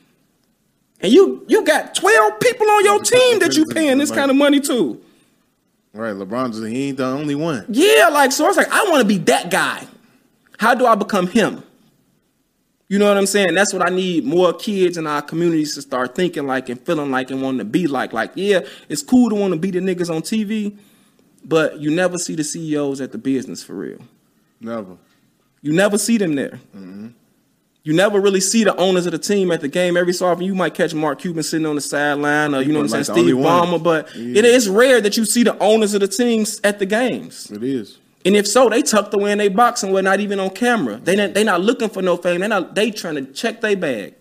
And you you got twelve people on your team that you paying this kind of money to. Right, LeBron, just, he ain't the only one. Yeah, like, so it's like, I want to be that guy. How do I become him? You know what I'm saying? That's what I need more kids in our communities to start thinking like and feeling like and wanting to be like. Like, yeah, it's cool to want to be the niggas on T V, but you never see the C E Os at the business for real. Never. You never see them there. Mm-hmm. You never really see the owners of the team at the game. Every so often, you might catch Mark Cuban sitting on the sideline or, you know what I'm like saying, Steve Ballmer, but yeah. it is rare that you see the owners of the teams at the games. It is. And if so, they tucked away in their box and were not even on camera. They not, they not looking for no fame. They not they trying to check their bag.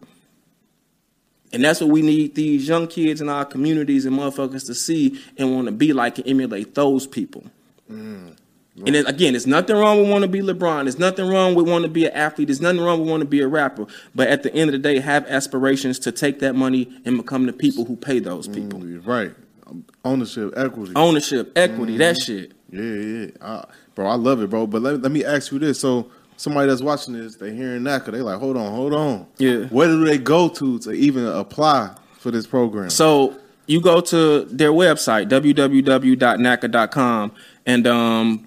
And that's what we need these young kids in our communities and motherfuckers to see and want to be like and emulate those people. Mm. And then, again, there's nothing wrong with wanting to be LeBron. There's nothing wrong with wanting to be an athlete. There's nothing wrong with wanting to be a rapper. But at the end of the day, have aspirations to take that money and become the people who pay those people. Mm, right. Ownership, equity. Ownership, equity, mm. that shit. Yeah, yeah. Uh, bro, I love it, bro. But let, let me ask you this. So somebody that's watching this, they hearing that, because they like, hold on, hold on. Yeah. Where do they go to to even apply for this program? So you go to their website, w w w dot N A C A dot com, and um,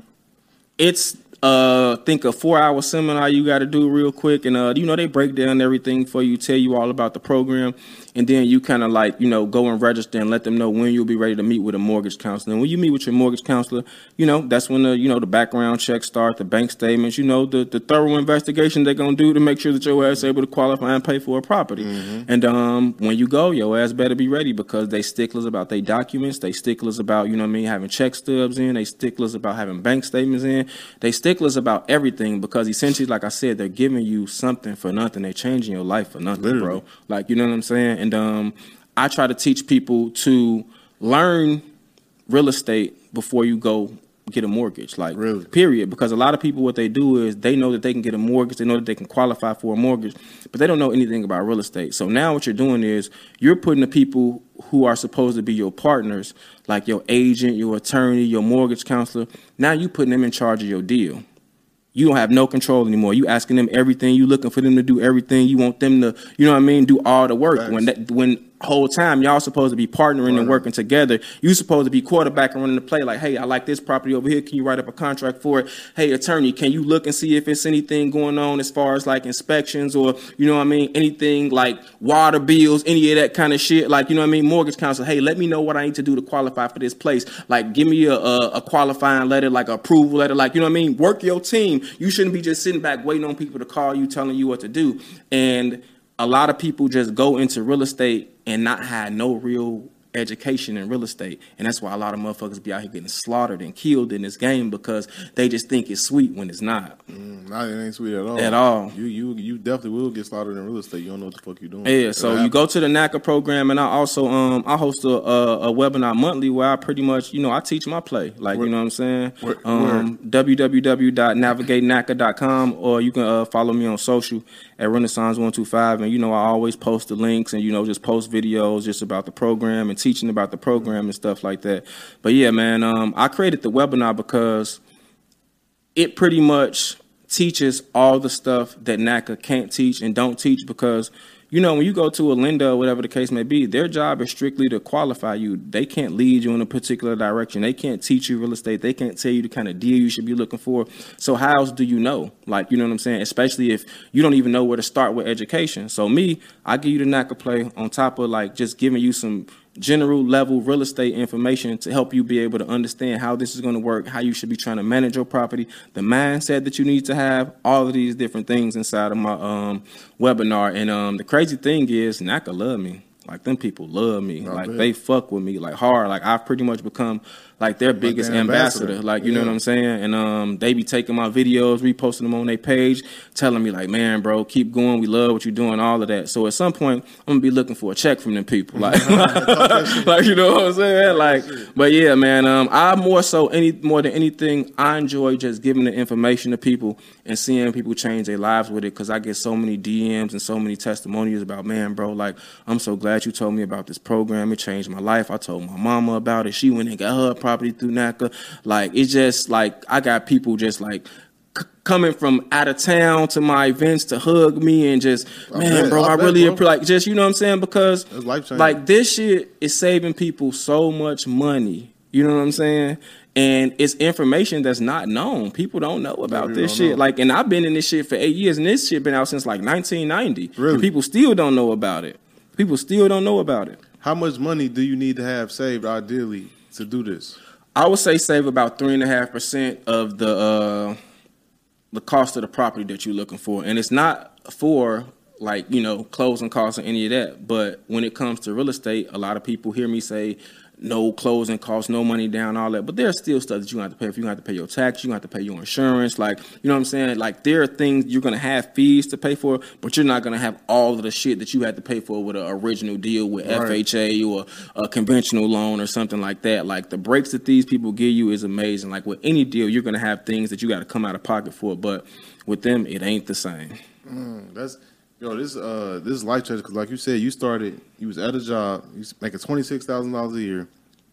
it's, uh, I think, a four-hour seminar you got to do real quick. And, uh, you know, they break down everything for you, tell you all about the program. And then you kind of like, you know, go and register and let them know when you'll be ready to meet with a mortgage counselor. And when you meet with your mortgage counselor, you know, that's when the, you know, the background checks start, the bank statements, you know, the, the thorough investigation they're going to do to make sure that your ass is able to qualify and pay for a property. Mm-hmm. And um, when you go, your ass better be ready, because they sticklers about their documents. They sticklers about, you know what I mean, having check stubs in. They sticklers about having bank statements in. They sticklers about everything, because essentially, like I said, they're giving you something for nothing. They're changing your life for nothing, Literally. bro. Like, you know what I'm saying? And um, I try to teach people to learn real estate before you go get a mortgage, like, really? Period. Because a lot of people, what they do is they know that they can get a mortgage, they know that they can qualify for a mortgage, but they don't know anything about real estate. So now what you're doing is you're putting the people who are supposed to be your partners, like your agent, your attorney, your mortgage counselor, now you putting them in charge of your deal. You don't have no control anymore. You asking them everything. You looking for them to do everything. You want them to, you know what I mean, do all the work. Thanks. When that, when whole time y'all supposed to be partnering right. and working together. You supposed to be quarterback and running the play. Like, hey, I like this property over here. Can you write up a contract for it? Hey, attorney, can you look and see if it's anything going on as far as like inspections or, you know what I mean, anything like water bills, any of that kind of shit. Like, you know what I mean, mortgage counsel. Hey, let me know what I need to do to qualify for this place. Like, give me a, a, a qualifying letter, like approval letter. Like, you know what I mean? Work your team. You shouldn't be just sitting back waiting on people to call you, telling you what to do. And a lot of people just go into real estate and not have no real education in real estate. And that's why a lot of motherfuckers be out here getting slaughtered and killed in this game because they just think it's sweet when it's not. Mm, nah, it ain't sweet at all. At all. You you you definitely will get slaughtered in real estate. You don't know what the fuck you're doing. Yeah, so you go to the NACA program, and I also um I host a, a, a webinar monthly where I pretty much, you know, I teach my play. Like, where, you know what I'm saying? Where, um, w w w dot navigate naca dot com, or you can uh, follow me on social at Renaissance one two five. And, you know, I always post the links and, you know, just post videos just about the program and teaching about the program and stuff like that. But, yeah, man, um, I created the webinar because it pretty much teaches all the stuff that NACA can't teach and don't teach because, you know, when you go to a lender or whatever the case may be, their job is strictly to qualify you. They can't lead you in a particular direction. They can't teach you real estate. They can't tell you the kind of deal you should be looking for. So how else do you know? Like, you know what I'm saying? Especially if you don't even know where to start with education. So me, I give you the NACA play on top of like just giving you some general level real estate information to help you be able to understand how this is going to work, how you should be trying to manage your property, the mindset that you need to have, all of these different things inside of my um, webinar. And um, the crazy thing is NACA love me. Like, them people love me. I like, bet. They fuck with me, like, hard. Like, I've pretty much become, like, their biggest like ambassador. ambassador. Like, you yeah. know what I'm saying? And um, they be taking my videos, reposting them on their page, telling me, like, man, bro, keep going. We love what you're doing, all of that. So at some point, I'm going to be looking for a check from them people. Like, like, you know what I'm saying? Like, but, yeah, man, um, I more so, any more than anything, I enjoy just giving the information to people and seeing people change their lives with it because I get so many D Ms and so many testimonials about, man, bro, like, I'm so glad you told me about this program. It changed my life. I told my mama about it. She went and got her property through NACA. Like, it's just like I got people just like c- coming from out of town to my events to hug me and just, I man, bet, bro, I, I bet, really bro. like just, you know what I'm saying? Because like this shit is saving people so much money. You know what I'm saying? And it's information that's not known. People don't know about Maybe this shit. Know. Like, and I've been in this shit for eight years, and this shit been out since like nineteen ninety. Really? And people still don't know about it. People still don't know about it. How much money do you need to have saved, ideally, to do this? I would say save about three and a half percent of the uh, the cost of the property that you're looking for, and it's not for like you know closing costs or any of that. But when it comes to real estate, a lot of people hear me say no closing costs, no money down, all that. But there's still stuff that you have to pay for. You have to pay your tax. You have to pay your insurance. Like, you know what I'm saying? Like, there are things you're going to have fees to pay for, but you're not going to have all of the shit that you had to pay for with an original deal with right. F H A or a conventional loan or something like that. Like, the breaks that these people give you is amazing. Like, with any deal, you're going to have things that you got to come out of pocket for. But with them, it ain't the same. Mm, that's... Yo, this uh this is life changing because, like you said, you started, you was at a job, you was making twenty-six thousand dollars a year,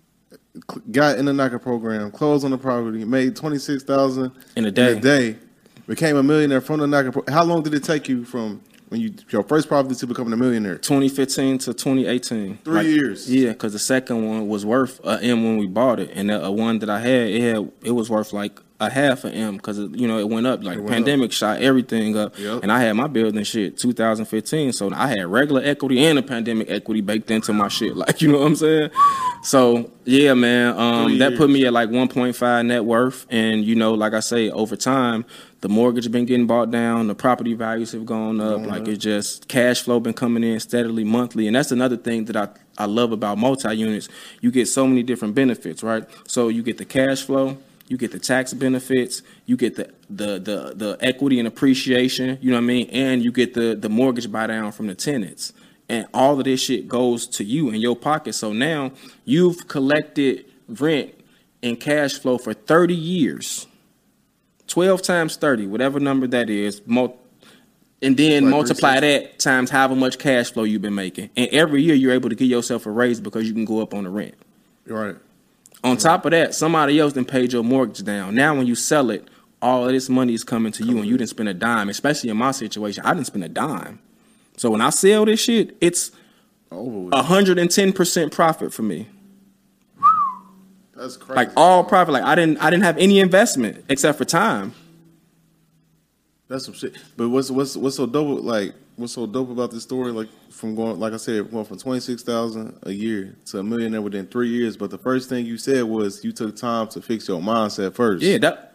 got in the NACA program, closed on the property, made twenty-six thousand dollars in a day. In a day, became a millionaire from the NACA program. How long did it take you from when you your first property to becoming a millionaire? twenty fifteen to twenty eighteen. Three like, years. Yeah, because the second one was worth a M when we bought it, and the uh, one that I had, it had it was worth like a half an M because you know it went up like the pandemic up. Shot everything up, yep. And I had my building shit two thousand fifteen, so I had regular equity and a pandemic equity baked into my shit, like you know what I'm saying. So yeah, man, um, that put me at like one point five net worth, and you know, like I say, over time, the mortgage been getting bought down, the property values have gone up, mm-hmm. like it's just cash flow been coming in steadily monthly, and that's another thing that I I love about multi-units. You get so many different benefits, right? So you get the cash flow. You get the tax benefits, you get the, the the the equity and appreciation, you know what I mean? And you get the, the mortgage buy down from the tenants. And all of this shit goes to you in your pocket. So now you've collected rent and cash flow for thirty years. twelve times thirty, whatever number that is, mul- and then like multiply that times however much cash flow you've been making. And every year you're able to give yourself a raise because you can go up on the rent. Right. On top of that, somebody else then paid your mortgage down. Now, when you sell it, all of this money is coming to you, and you didn't spend a dime. Especially in my situation, I didn't spend a dime. So when I sell this shit, it's one hundred ten percent profit for me. That's crazy. Like all profit. Like I didn't, I didn't have any investment except for time. That's some shit. But what's what's what's so dope? Like what's so dope about this story? Like from going, like I said, going from twenty six thousand a year to a millionaire within three years. But the first thing you said was you took time to fix your mindset first. Yeah, that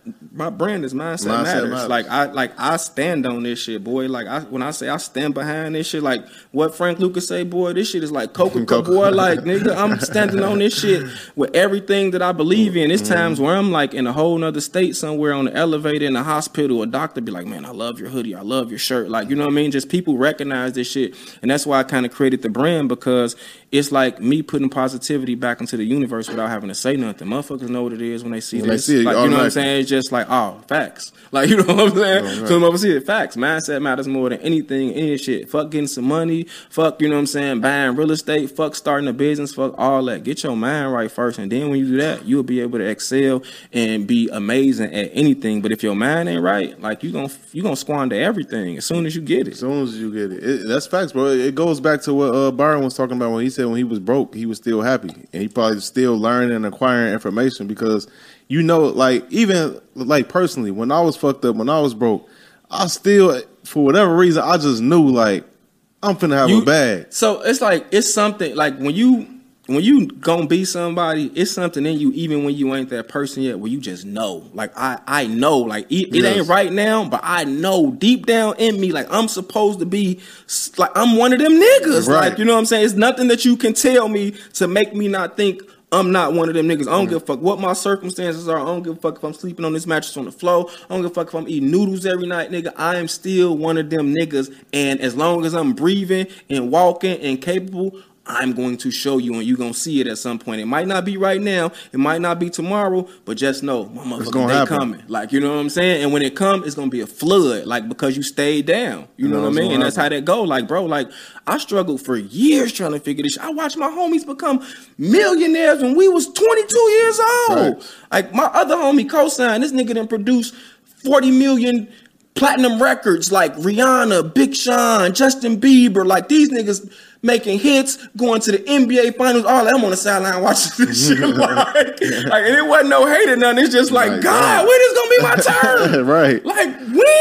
my brand is mindset, Mindset matters. matters. Like I like I stand on this shit, boy. Like I when I say I stand behind this shit, like what Frank Lucas say, boy, this shit is like Coca-Cola, boy. Like nigga, I'm standing on this shit with everything that I believe in. It's times where I'm like in a whole nother state somewhere on the elevator in the hospital, a doctor be like, man, I love your hoodie, I love your shirt. Like, you know what I mean? Just people recognize this shit. And that's why I kind of created the brand, because it's like me putting positivity back into the universe without having to say nothing. Motherfuckers know what it is when they see When this. they see it, like, you know what I'm automatically. saying? It's just like, oh, facts. Like, you know what I'm saying? Oh, right. So motherfuckers see it, facts. Mindset matters more than anything, any shit. Fuck getting some money. Fuck, you know what I'm saying, buying real estate. Fuck starting a business. Fuck all that. Get your mind right first. And then when you do that, you'll be able to excel and be amazing at anything. But if your mind ain't right, like, you gonna, you gonna squander everything as soon as you get it. As soon as you get it. it that's facts, bro. It goes back to what uh, Byron was talking about when he said when he was broke, he was still happy. And he probably still learning and acquiring information because, you know, like, even, like, personally, when I was fucked up, when I was broke, I still, for whatever reason, I just knew, like, I'm finna have You- a bag. So it's like, it's something, like, when you, when you gonna be somebody, it's something in you, even when you ain't that person yet, where you just know. Like, I, I know, like, it, it Yes. ain't right now, but I know deep down in me, like, I'm supposed to be, s- like, I'm one of them niggas. Right. Like, you know what I'm saying? It's nothing that you can tell me to make me not think I'm not one of them niggas. I don't give a fuck what my circumstances are. I don't give a fuck if I'm sleeping on this mattress on the floor. I don't give a fuck if I'm eating noodles every night, nigga. I am still one of them niggas. And as long as I'm breathing and walking and capable, I'm going to show you, and you're going to see it at some point. It might not be right now. It might not be tomorrow, but just know, my motherfucking gonna day happen. coming. Like, you know what I'm saying? And when it comes, it's going to be a flood, like, because you stayed down. You know No, what I it's mean? gonna And that's how happen. that go. Like, bro, like, I struggled for years trying to figure this shit. I watched my homies become millionaires when we was twenty-two years old. Right. Like, my other homie co-signed, this nigga done produced forty million platinum records, like Rihanna, Big Sean, Justin Bieber. Like, these niggas making hits, going to the N B A finals, all that. I'm on the sideline watching this shit. Like, like, and it wasn't no hate or nothing. It's just like, Right, God, right. when is gonna be my turn? Right. Like,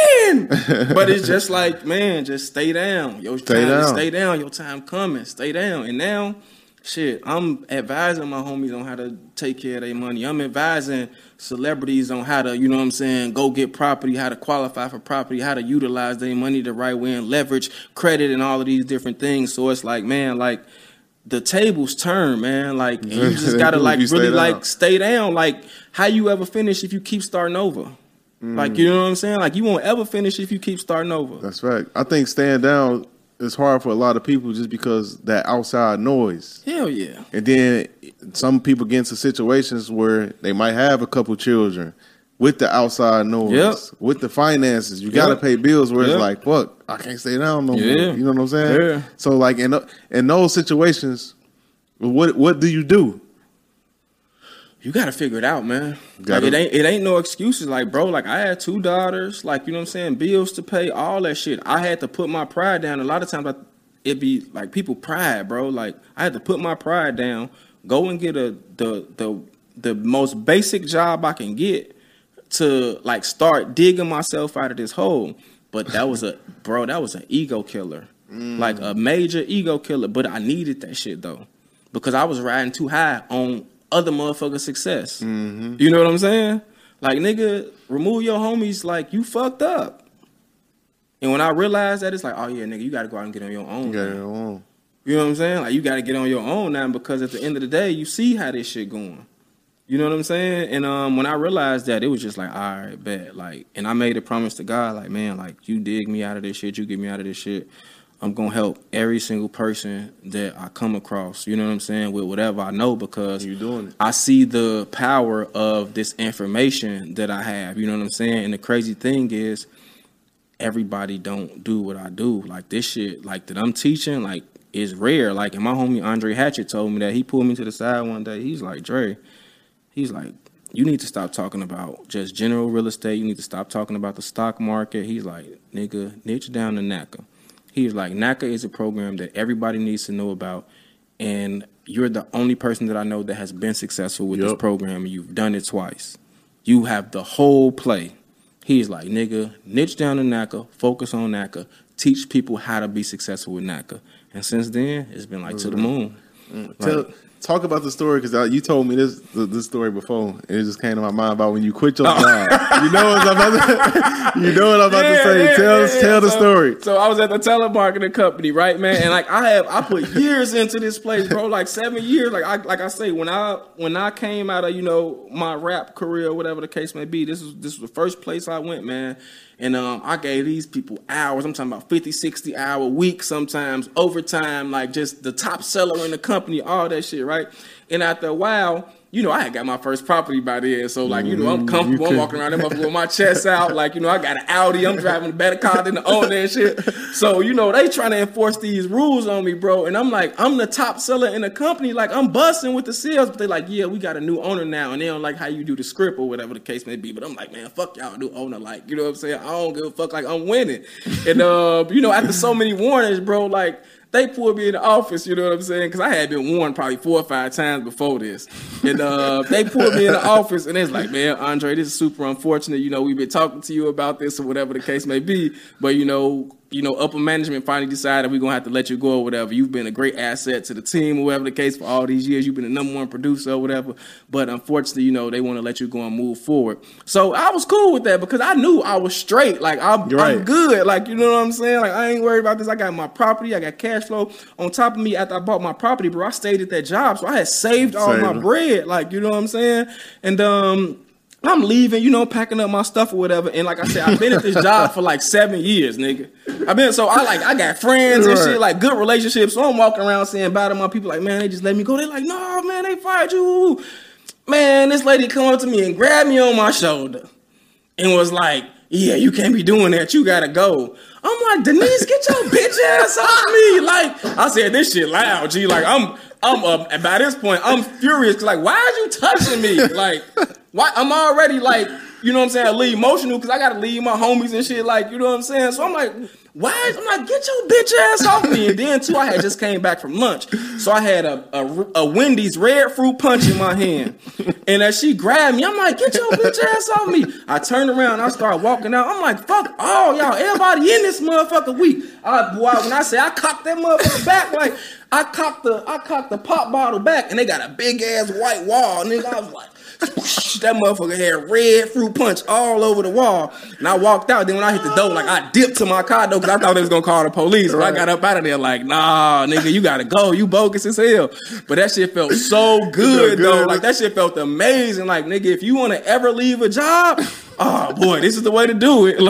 when? But it's just like, man, just stay down. Your Stay time, down. stay down. Your time coming. Stay down. And now, shit, I'm advising my homies on how to take care of their money. I'm advising celebrities on how to, you know what I'm saying, go get property, how to qualify for property, how to utilize their money the right way and leverage credit and all of these different things. So it's like, man, like, the tables turn, man. Like, and you just gotta, like, You stay really, down. like, stay down. Like, how you ever finish if you keep starting over? Like, you know what I'm saying? Like, you won't ever finish if you keep starting over. That's right. I think staying down is hard for a lot of people just because that outside noise. Hell yeah. And then some people get into situations where they might have a couple children with the outside noise, Yep. with the finances. You got to Yep. pay bills where Yep. it's like, fuck, I can't stay down no more. Yeah. You know what I'm saying? Yeah. So like in in those situations, what what do you do? You gotta figure it out, man. Like, Gotta- it ain't it ain't no excuses. Like, bro, like, I had two daughters, like, you know what I'm saying, bills to pay, all that shit. I had to put my pride down. A lot of times I, it be like people pride, bro. Like, I had to put my pride down, go and get a the the the most basic job I can get to, like, start digging myself out of this hole. But that was a bro, that was an ego killer. Like a major ego killer. But I needed that shit though. Because I was riding too high on other motherfuckers' success. Mm-hmm. You know what I'm saying? Like, nigga, remove your homies, like, you fucked up. And when I realized that, it's like, oh yeah, nigga, you gotta go out and get on your own. You got now. it on. You know what I'm saying? Like, you gotta get on your own now, because at the end of the day, you see how this shit going. You know what I'm saying? And um, when I realized that, it was just like, all right, bet. Like, and I made a promise to God, like, man, like, you dig me out of this shit, you get me out of this shit. I'm gonna help every single person that I come across, you know what I'm saying, with whatever I know, because You doing it. I see the power of this information that I have, you know what I'm saying? And the crazy thing is, everybody don't do what I do. Like, this shit, like, that I'm teaching, like, is rare. Like, and my homie Andre Hatchett told me that. He pulled me to the side one day. He's like, Dre, he's like, you need to stop talking about just general real estate. You need to stop talking about the stock market. He's like, nigga, niche down to NACA. He's like, NACA is a program that everybody needs to know about, and you're the only person that I know that has been successful with this Yep. program, and you've done it twice. You have the whole play. He's like, nigga, niche down to NACA, focus on NACA, teach people how to be successful with NACA. And since then, it's been like to the moon. Tell Talk about the story because you told me this this story before, and it just came to my mind about when you quit your job. You know what I'm about to, you know what I'm about yeah, to say. Yeah, tell yeah, tell yeah. the so, story. So I was at the telemarketing company, right, man, and like I have I put years into this place, bro, like seven years. Like I like I say, when I when I came out of you know my rap career, whatever the case may be, this was this was the first place I went, man. And um, I gave these people hours. I'm talking about fifty, sixty hour weeks, sometimes overtime, like just the top seller in the company, all that shit, right? And after a while, you know, I had got my first property by then. So, like, you know, I'm comfortable. I'm walking around there with my chest out. Like, you know, I got an Audi. I'm driving a better car than the owner and shit. So, you know, they trying to enforce these rules on me, bro. And I'm like, I'm the top seller in the company. Like, I'm busting with the sales. But they like, yeah, we got a new owner now. And they don't like how you do the script or whatever the case may be. But I'm like, man, fuck y'all, new owner. Like, you know what I'm saying? I don't give a fuck. Like, I'm winning. And, uh, you know, after so many warnings, bro, like, they pulled me in the office, you know what I'm saying? Because I had been warned probably four or five times before this. And uh, they pulled me in the office, and it's like, man, Andre, this is super unfortunate. You know, we've been talking to you about this or whatever the case may be. But, you know, you know, upper management finally decided we're going to have to let you go or whatever. You've been a great asset to the team or whatever the case for all these years. You've been the number one producer or whatever. But unfortunately, you know, they want to let you go and move forward. So I was cool with that because I knew I was straight. Like, I'm, right. I'm good. Like, you know what I'm saying? Like, I ain't worried about this. I got my property. I got cash flow. On top of me, after I bought my property, bro, I stayed at that job. So I had saved all Same. my bread. Like, you know what I'm saying? And, um... I'm leaving, you know, packing up my stuff or whatever. And like I said, I've been at this job for like seven years, nigga. I've been, so I like, I got friends and right. shit, like good relationships. So I'm walking around saying bye to my people like, man, they just let me go. They like, no, man, they fired you. Man, this lady come up to me and grabbed me on my shoulder and was like, yeah, you can't be doing that. You gotta go. I'm like, Denise, get your bitch ass off me. Like, I said, this shit loud, G. Like, I'm, I'm, uh, by this point, I'm furious. Like, why are you touching me? Like, why? I'm already like, you know what I'm saying, a little emotional because I got to leave my homies and shit. Like, you know what I'm saying? So I'm like, why? I'm like, get your bitch ass off me. And then, too, I had just came back from lunch. So I had a, a, a Wendy's red fruit punch in my hand. And as she grabbed me, I'm like, get your bitch ass off me. I turned around. I started walking out. I'm like, fuck all y'all. Everybody in this motherfucker weak. I, boy, when I say I cocked that motherfucker back, like, I cocked the I cocked the pop bottle back. And they got a big-ass white wall. Nigga, I was like, that motherfucker had red fruit punch all over the wall. And I walked out. Then when I hit the door, like I dipped to my car door because I thought they was gonna call the police. Right. I got up out of there like, nah, nigga, you gotta go. You bogus as hell. But that shit felt so good, good though. Like that shit felt amazing. Like, nigga, if you wanna ever leave a job, oh boy, this is the way to do it.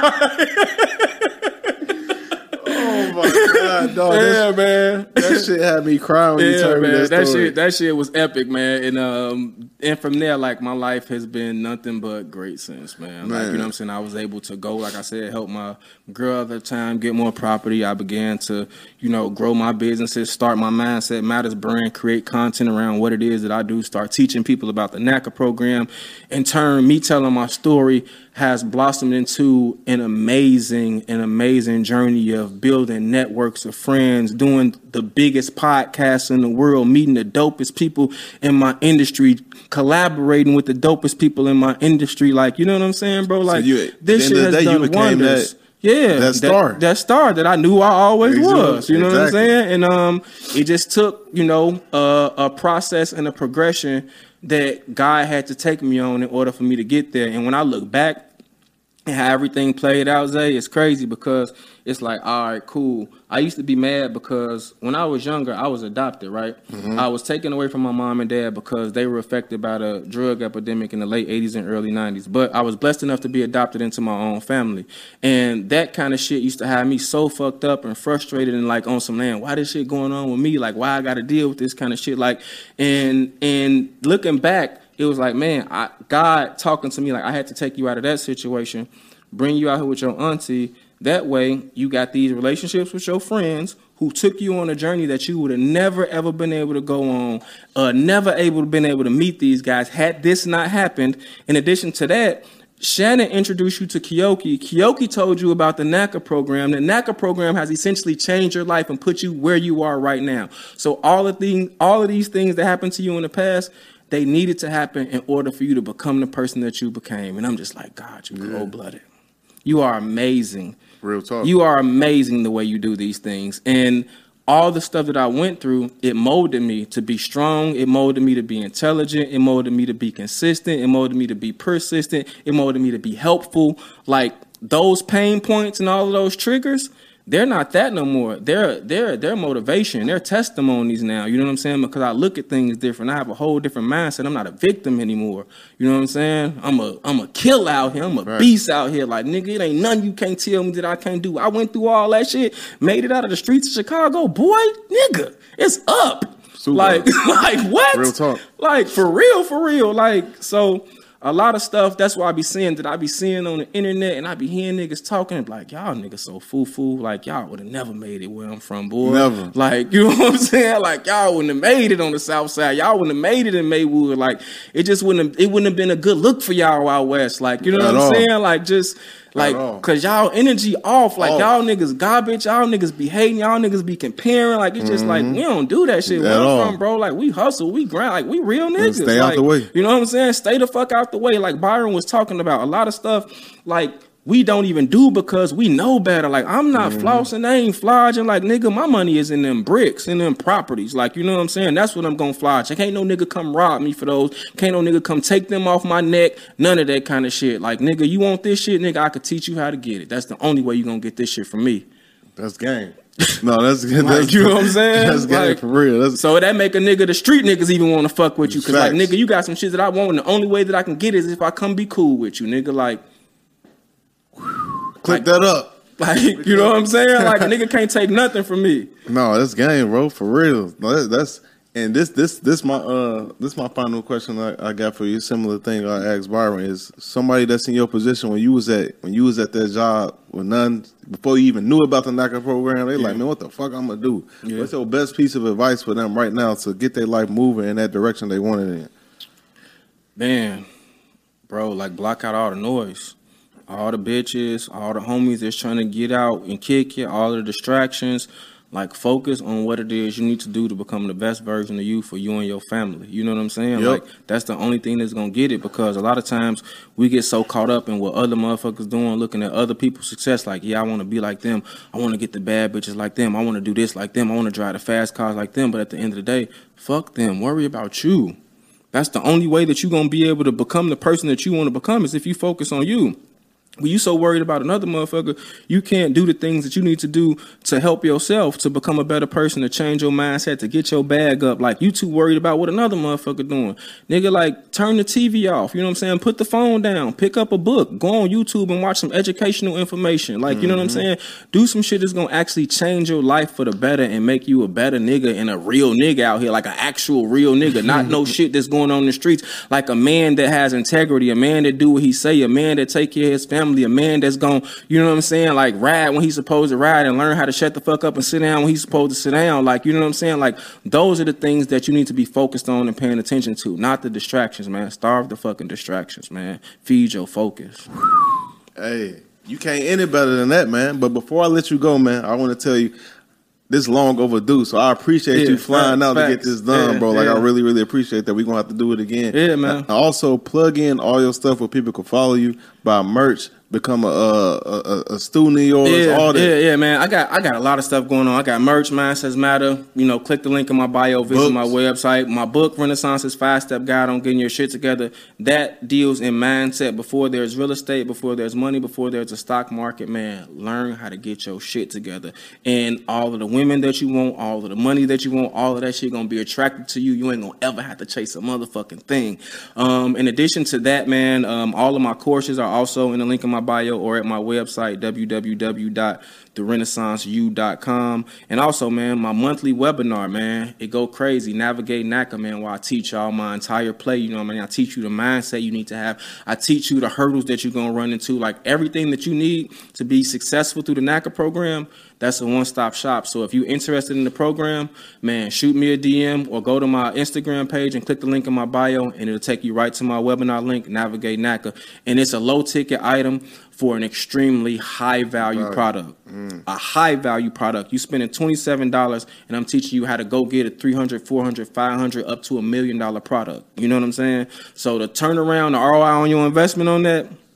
Oh my god, dog. Yeah, man. That shit had me crying when yeah, you told man. me that, that story. shit that shit was epic, man. And um and from there, like my life has been nothing but great since, man. man. Like, you know what I'm saying? I was able to go, like I said, help my girl at the time get more property. I began to, you know, grow my businesses, start my Mindset Matters brand, create content around what it is that I do, start teaching people about the NACA program. In turn, me telling my story has blossomed into an amazing, an amazing journey of building networks of friends, doing the biggest podcast in the world, meeting the dopest people in my industry, collaborating with the dopest people in my industry. Like, you know what I'm saying, bro? Like, so you, this shit has done wonders. That, yeah, that star, that, that star that I knew I always exactly. was. You know exactly. what I'm saying? And um, it just took, you know, uh, a process and a progression that God had to take me on in order for me to get there. And when I look back and how everything played out, Zay, it's crazy because it's like, all right, cool. I used to be mad because when I was younger, I was adopted, right? Mm-hmm. I was taken away from my mom and dad because they were affected by the drug epidemic in the late eighties and early nineties. But I was blessed enough to be adopted into my own family. And that kind of shit used to have me so fucked up and frustrated and like on some land, why this shit going on with me? Like, why I got to deal with this kind of shit? Like, and and looking back, it was like, man, I, God talking to me like I had to take you out of that situation, bring you out here with your auntie. That way, you got these relationships with your friends who took you on a journey that you would have never, ever been able to go on, uh, never able to been able to meet these guys had this not happened. In addition to that, Shannon introduced you to Keoki. Keoki told you about the NACA program. The NACA program has essentially changed your life and put you where you are right now. So all of these, all of these things that happened to you in the past, they needed to happen in order for you to become the person that you became. And I'm just like, God, you're yeah. cold-blooded. You are amazing. Real talk. You are amazing the way you do these things. And all the stuff that I went through, it molded me to be strong. It molded me to be intelligent. It molded me to be consistent. It molded me to be persistent. It molded me to be helpful. Like those pain points and all of those triggers, they're not that no more. They're they're they're motivation. They're testimonies now. You know what I'm saying? Because I look at things different. I have a whole different mindset. I'm not a victim anymore. You know what I'm saying? I'm a I'm a killer out here. I'm a right. beast out here. Like nigga, it ain't nothing you can't tell me that I can't do. I went through all that shit, made it out of the streets of Chicago, boy. Nigga, it's up. Super. Like like what? Real talk. Like for real, for real. Like so. A lot of stuff, that's why I be seeing that I be seeing on the internet and I be hearing niggas talking and be like, y'all niggas so foo-foo. Like, y'all would have never made it where I'm from, boy. Never. Like, you know what I'm saying? Like, y'all wouldn't have made it on the south side. Y'all wouldn't have made it in Maywood. Like, it just wouldn't have, it wouldn't have been a good look for y'all out west. Like, you know At what I'm all. saying? Like, just... Like, cause y'all energy off, like off. Y'all niggas garbage, y'all niggas be hating, y'all niggas be comparing, like it's just mm-hmm. like we don't do that shit. Where I'm from, bro, like we hustle, we grind, like we real niggas. Stay like, out the way. You know what I'm saying? Stay the fuck out the way. Like Byron was talking about a lot of stuff, like we don't even do because we know better. Like I'm not mm-hmm. flossing, I ain't flogging. Like nigga, my money is in them bricks, in them properties. Like you know what I'm saying? That's what I'm gonna flog. Like, can't no nigga come rob me for those. Can't no nigga come take them off my neck. None of that kind of shit. Like nigga, you want this shit, nigga? I could teach you how to get it. That's the only way you gonna get this shit from me. That's game. No, that's that's like, you know what I'm saying. That's game like, for real. That's, so that make a nigga the street niggas even want to fuck with you because like nigga, you got some shit that I want, and the only way that I can get is if I come be cool with you, nigga. Like. Click like, that up. Like, you know what I'm saying? Like, a nigga can't take nothing from me. No, that's game, bro. For real. No, that, that's and this this this my uh this my final question I, I got for you. Similar thing I asked Byron is somebody that's in your position when you was at when you was at that job with none before you even knew about the NACA program. They yeah. like, man, what the fuck I'm gonna do? Yeah. What's your best piece of advice for them right now to get their life moving in that direction they wanted in? Man, bro, like block out all the noise. All the bitches, all the homies that's trying to get out and kick you, all the distractions, like focus on what it is you need to do to become the best version of you for you and your family. You know what I'm saying? Yep. Like that's the only thing that's gonna get it because a lot of times we get so caught up in what other motherfuckers doing, looking at other people's success. Like, yeah, I want to be like them. I want to get the bad bitches like them. I want to do this like them. I want to drive the fast cars like them. But at the end of the day, fuck them. Worry about you. That's the only way that you're gonna be able to become the person that you want to become is if you focus on you. When you so worried about another motherfucker, you can't do the things that you need to do to help yourself, to become a better person, to change your mindset, to get your bag up. Like, you too worried about what another motherfucker doing. Nigga, like, turn the T V off. You know what I'm saying? Put the phone down. Pick up a book. Go on YouTube and watch some educational information. Like, mm-hmm. you know what I'm saying? Do some shit that's going to actually change your life for the better and make you a better nigga and a real nigga out here, like an actual real nigga. Not no shit that's going on in the streets. Like a man that has integrity, a man that do what he say, a man that take care of his family. A man that's going, you know what I'm saying, like ride when he's supposed to ride and learn how to shut the fuck up and sit down when he's supposed to sit down. Like, you know what I'm saying? Like, those are the things that you need to be focused on and paying attention to, not the distractions, man. Starve the fucking distractions, man. Feed your focus. Hey, you can't end it better than that, man. But before I let you go, man, I want to tell you, this long overdue, so I appreciate yeah, you flying facts, out facts. to get this done, yeah, bro. Like, yeah. I really, really appreciate that. We're going to have to do it again. Yeah, man. I also, plug in all your stuff where people can follow you, buy merch, become a a, a, a student of yours, yeah, all that. Yeah, yeah, man. I got I got a lot of stuff going on. I got merch, Mindsets Matter. You know, click the link in my bio, visit Books. my website. My book, Renaissance's Five-Step Guide on Getting Your Shit Together, that deals in mindset. Before there's real estate, before there's money, before there's a stock market, man, learn how to get your shit together. And all of the women that you want, all of the money that you want, all of that shit gonna be attracted to you. You ain't gonna ever have to chase a motherfucking thing. Um, in addition to that, man, um, all of my courses are also in the link in my bio or at my website, w w w dot the renaissance u dot com. And also, man, my monthly webinar, man, it go crazy. Navigate NACA, man, where I teach y'all my entire play. You know what I mean? I teach you the mindset you need to have. I teach you the hurdles that you're going to run into. Like, everything that you need to be successful through the NACA program, that's a one-stop shop. So if you're interested in the program, man, shoot me a D M or go to my Instagram page and click the link in my bio, and it'll take you right to my webinar link, Navigate NACA. And it's a low-ticket item for an extremely high-value right. product. Mm. A high-value product. You spending twenty-seven dollars, and I'm teaching you how to go get a three hundred dollars, four hundred dollars, five hundred dollars, up to a million-dollar product. You know what I'm saying? So the turnaround, the R O I on your investment on that,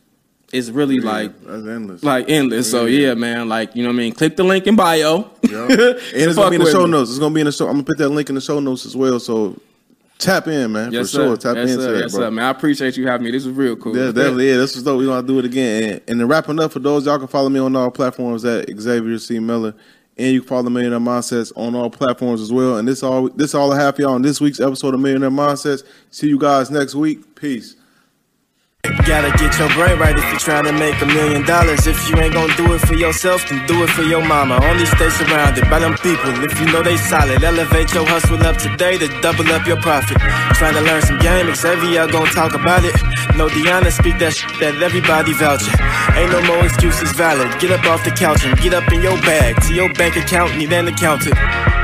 it's really Yeah, like that's endless. like endless. So Yeah. yeah, man, like you know what I mean. Click the link in bio. Yeah. And it's gonna be in the Fuck show with me. notes. It's gonna be in the show. I'm gonna put that link in the show notes as well. So tap in, man, Yes, for sure. sir. Tap yes, into sir. that, yes, bro. sir, man. I appreciate you having me. This was real cool. Yeah, definitely. Yeah, this is dope. We're gonna do it again. And, and then wrapping up for those, y'all can follow me on all platforms at Xavier C. Miller. And you can follow Millionaire Mindsets on all platforms as well. And this all this all I have for y'all on this week's episode of Millionaire Mindsets. See you guys next week. Peace. Gotta get your brain right if you're trying to make a million dollars. If you ain't gonna do it for yourself, then do it for your mama. Only stay surrounded by them people if you know they solid. Elevate your hustle up today to double up your profit. Trying to learn some game, Xavier gonna talk about it. No Deanna, speak that shit that everybody vouching. Ain't no more excuses valid. Get up off the couch and get up in your bag. To your bank account, need an accountant.